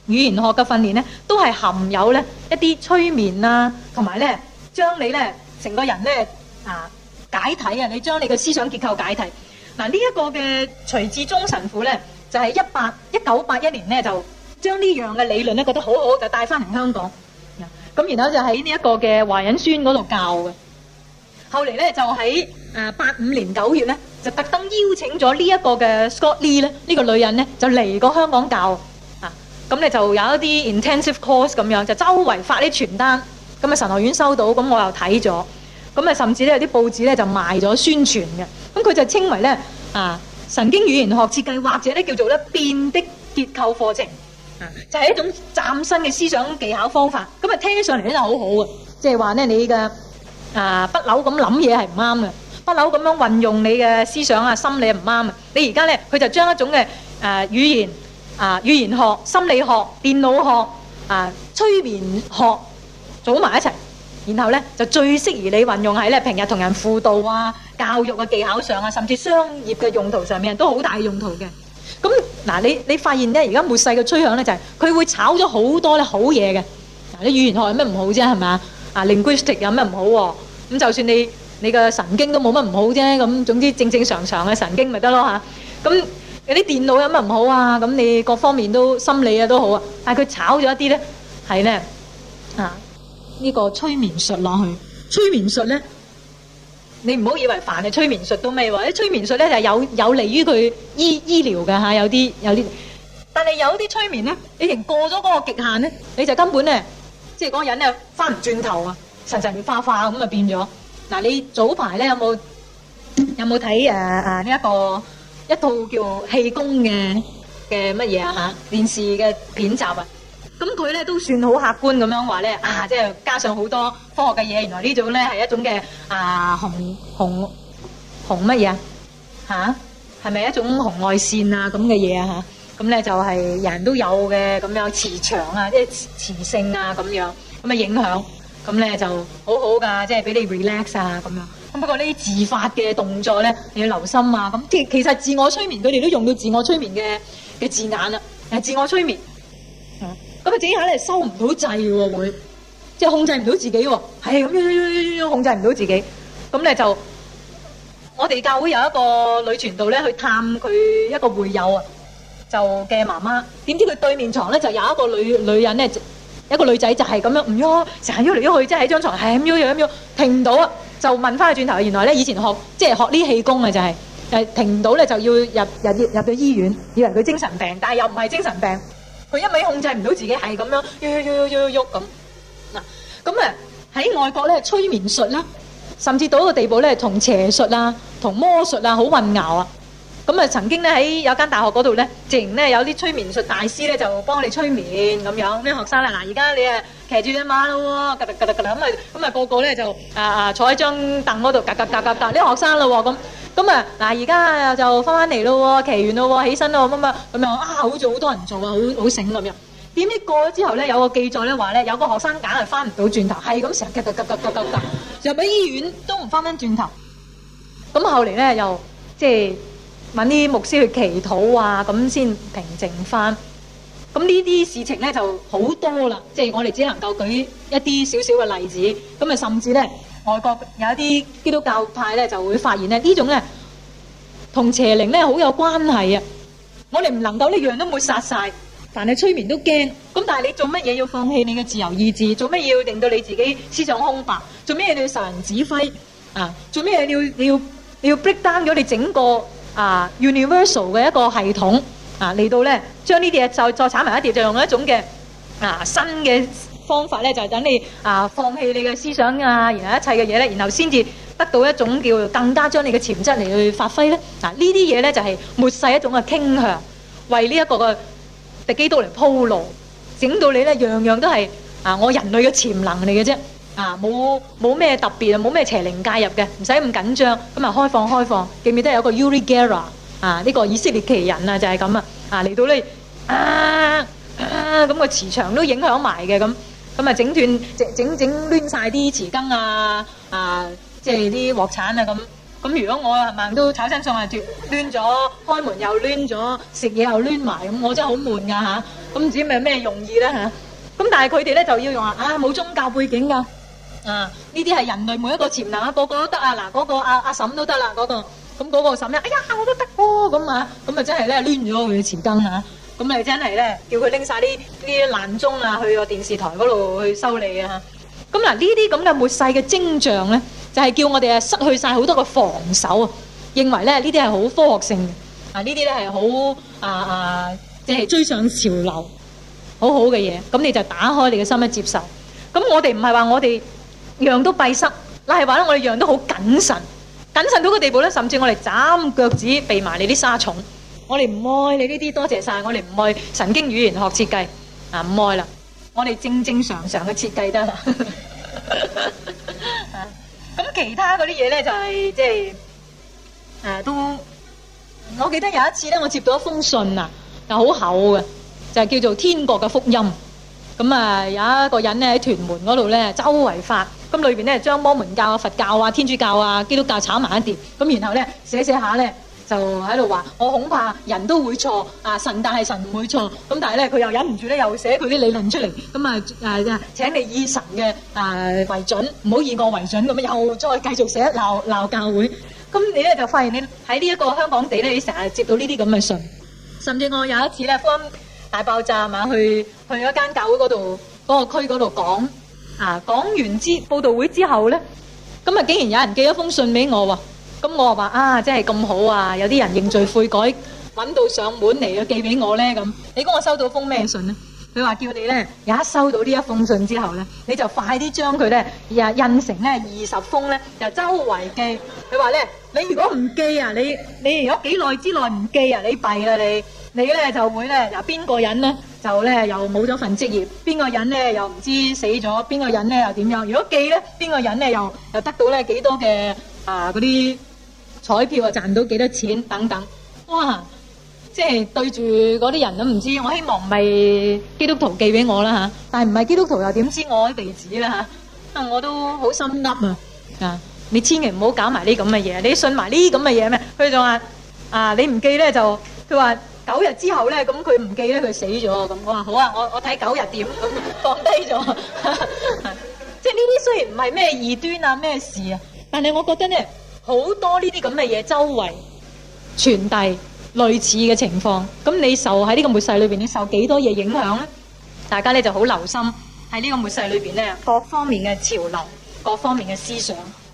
語言學嘅訓練咧，都係含有咧一啲催眠啊，同埋咧將你咧成個人咧啊解體啊，你將你嘅思想結構解體。嗱，呢一個嘅徐志忠神父咧，就係一八一九八一年咧就將呢樣嘅理論咧覺得好好，就帶翻嚟香港。咁然後就喺呢一個嘅華仁書院嗰度教嘅。後嚟咧就喺誒八五年九月咧，就特登邀請咗呢一個嘅 Scott Lee 咧，呢個女人咧就嚟過香港教啊。咁咧就有一啲 intensive course 咁樣，就周圍發啲傳單。咁啊神學院收到，咁我又睇咗。咁啊甚至咧有啲報紙咧就賣咗宣傳嘅。咁佢就稱為咧啊神經語言學設計，或者咧叫做咧變的結構課程。啊，就係一種嶄新嘅思想技巧方法。咁啊聽起上嚟咧就好好嘅，即係話咧你嘅啊不朽咁諗嘢係唔啱嘅，不朽咁樣運用你嘅思想啊心理係唔啱嘅。你而家咧佢就將一種嘅誒語言啊語言學、心理學、電腦學啊催眠學組埋一齊，然後咧就最適宜你運用喺咧平日同人輔導啊、教育嘅技巧上啊，甚至商業嘅用途上面都好大用途嘅。咁嗱，你你發現咧，而家末世嘅趨向咧就係佢會炒咗好多咧好嘢嘅。嗱，你語言學有咩唔好啫？係咪啊？啊 linguistic 有咩唔好喎？咁就算你你嘅神經都冇乜唔好啫。咁總之正正常常嘅神經咪得咯嚇。咁有啲電腦有乜唔好啊？咁你各方面都心理啊都好啊。但係佢炒咗一啲咧係咧啊呢個催眠術落去。催眠術咧，你唔好以為凡係催眠術都咩喎？啲催眠術咧就係有有利於佢醫醫療嘅嚇，有啲有啲。但係有啲催眠咧，你已經過咗嗰個極限咧，你就根本咧，即係嗰個人咧翻唔轉頭啊，神神化化咁啊變咗。嗱，你早排咧有冇有冇睇誒誒呢一個一套叫氣功嘅嘅乜嘢啊嚇電視嘅片集啊？咁佢咧都算好客觀咁樣話咧啊，即係加上好多科學嘅嘢，原來呢種咧係一種嘅啊紅紅紅乜嘢啊嚇？係咪一種紅外線啊咁嘅嘢啊嚇？咁咧就係人人都有嘅咁樣磁場啊，即係磁性啊咁樣咁嘅影響，咁咧就好好㗎，即係俾你 relax 啊咁樣。咁不過呢啲自發嘅動作咧，你要留心啊。咁即係其實自我催眠，佢哋都用到自我催眠嘅嘅字眼啦。係自我催眠。咁啊，自己下咧收唔到掣喎，會即係控制唔到自己喎，係咁樣控制唔到自己。咁咧就我哋教會有一個女傳道咧去探佢一個會友啊，就嘅媽媽。點知佢對面牀咧就有一個女女人咧，一個女仔就係咁樣唔喐，成日喐嚟喐去，即係喺張牀係咁喐喐咁喐，停唔到啊！就問翻佢轉頭，原來咧以前學即係學呢氣功啊，就係誒停唔到咧就要入入入到醫院，以為佢精神病，但係又唔係精神病。佢一味控制唔到自己，係咁樣喐喐喐喐喐咁嗱。咁啊喺外國咧，催眠術啦，甚至到一個地步咧，同邪術啊、同魔術啊好混淆啊。咁啊曾經咧喺有間大學嗰度咧，直情咧有啲催眠術大師咧就幫你催眠咁樣。啲學生咧嗱，而家你啊騎住隻馬咯喎，格格格格咁啊咁啊個個咧就啊啊坐喺張凳嗰度格格格格格啲學生咯喎咁。咁啊，嗱而家就翻返嚟咯喎，騎完咯喎，起身咯咁啊，咁樣啊，好似好多人做啊，好好醒咁樣。點知過咗之後咧，有個記載咧話咧，有個學生梗係翻唔到轉頭，係咁成日急急急急急急，入咗醫院都唔翻返轉頭。咁後嚟咧又即係揾啲牧師去祈禱啊，咁先平靜翻。咁呢啲事情咧就好多啦，即係我哋只能夠舉一啲少少嘅例子。咁啊，甚至咧。外國有一啲基督教派咧，就會發現咧呢種咧同邪靈咧好有關係啊！我哋唔能夠呢樣都抹殺晒，凡係催眠都驚。咁但係你做乜嘢要放棄你嘅自由意志？做乜嘢要令到你自己思想空白？做乜嘢你要受人指揮啊？做乜嘢你要你要你要 break down 咗你整個啊 universal 嘅一個系統啊嚟到咧將呢啲嘢再再炒埋一碟，就用一種嘅啊新嘅方法咧就係等你啊放棄你嘅思想啊，然後一切嘅嘢咧，然後先至得到一種叫更加將你嘅潛質嚟去發揮咧。嗱，呢啲嘢咧就係末世一種嘅傾向，為呢一個嘅敵基督嚟鋪路，整到你咧樣樣都係啊我人類嘅潛能嚟嘅啫，啊冇冇咩特別啊，冇咩邪靈介入嘅，唔使咁緊張，咁啊開放開放。記唔記得有個 Uri Geller 啊？呢個以色列奇人啊，就係咁啊，啊嚟到咧啊啊咁個磁場都影響埋嘅咁。咁啊，整斷整整整亂曬啲匙羹啊，啊，即係啲鑊鏟啊咁， 咁如果我係咪都炒親餸啊，亂亂咗，開門又亂咗，食嘢又亂埋，咁我真係好悶㗎嚇。咁唔知咪咩用意咧嚇？咁但係佢哋咧就要用話啊冇宗教背景㗎，啊呢啲係人類每一個潛能啊，個個都得啊，嗱嗰個阿阿嬸都得啦，嗰個咁嗰個嬸咧，哎呀我都得喎，咁啊咁啊真係咧亂咗佢嘅匙羹嚇。咁咪真係咧，叫佢拎曬啲啲爛鐘啊，去個電視台嗰度去修理啊！咁嗱，呢啲咁嘅末世嘅徵象咧，就係叫我哋啊失去曬好多個防守啊，認為咧呢啲係好科學性嘅啊，呢啲咧係好啊啊，即係追上潮流，好好嘅嘢。咁你就打開你嘅心去接受。咁我哋唔係話我哋樣都閉塞，嗱係話咧我哋樣都好謹慎，謹慎到個地步咧，甚至我哋斬腳趾避埋你啲沙蟲。我哋唔愛你呢啲，多謝晒。我哋唔愛神經語言學設計啊，唔愛啦。我哋正正常常嘅設計得啦。咁其他嗰啲嘢咧就係即係誒都，我記得有一次咧，我接到一封信啊，就好厚嘅，就係叫做《天國嘅福音》。咁啊有一個人咧喺屯門嗰度咧周圍發，咁裏邊咧將摩門教啊、佛教啊、天主教啊、基督教炒埋一碟，咁然後咧寫寫下咧。就喺度話，我恐怕人都會錯啊！神但係神唔會錯，咁但係咧佢又忍唔住咧，又寫佢啲理論出嚟，咁啊誒請你以神嘅啊為準，唔好以我為準，咁樣又再繼續寫鬧鬧教會。咁你咧就發現你喺呢一個香港地咧，你成日接到呢啲咁嘅信，甚至我有一次咧，福音大爆炸嘛，去去一間教會嗰度嗰個區嗰度講啊，講完之報道會之後咧，咁啊竟然有人寄一封信俾我喎。咁我話啊，真係咁好啊！有啲人認罪悔改，揾到上門嚟啊，寄俾我咧咁。你估我收到封咩信咧？佢話叫你咧，一收到呢一封信之後咧，你就快啲將佢咧印印成咧二十封咧，就周圍寄。佢話咧，你如果唔寄啊，你你如果幾耐之內唔寄啊，你弊啦你，你咧就會咧由邊個人咧就咧又冇咗份職業，邊個人咧又唔知死咗，邊個人咧又點樣？如果寄咧，邊個人咧又又得到咧幾多嘅啊嗰啲彩票啊賺到幾多錢等等，哇！即係對住嗰啲人都唔知，我希望唔係基督徒寄俾我啦嚇，但係唔係基督徒又點知我啲地址啦嚇？啊，我都好心噏啊！啊，你千祈唔好搞埋呢咁嘅嘢，你信埋呢咁嘅嘢咩？佢就話啊，你唔寄咧就，佢話九日之後咧，咁佢唔寄咧佢死咗咁。我話好啊，我我睇九日點咁放低咗。即係呢啲雖然唔係咩異端啊咩事啊，但係我覺得咧。好多呢啲咁嘅嘢周圍傳遞類似嘅情況，咁你受喺呢個末世裏邊，你受幾多嘢影響咧？大家咧就好留心喺呢個末世裏邊咧，各方面嘅潮流，各方面嘅思想。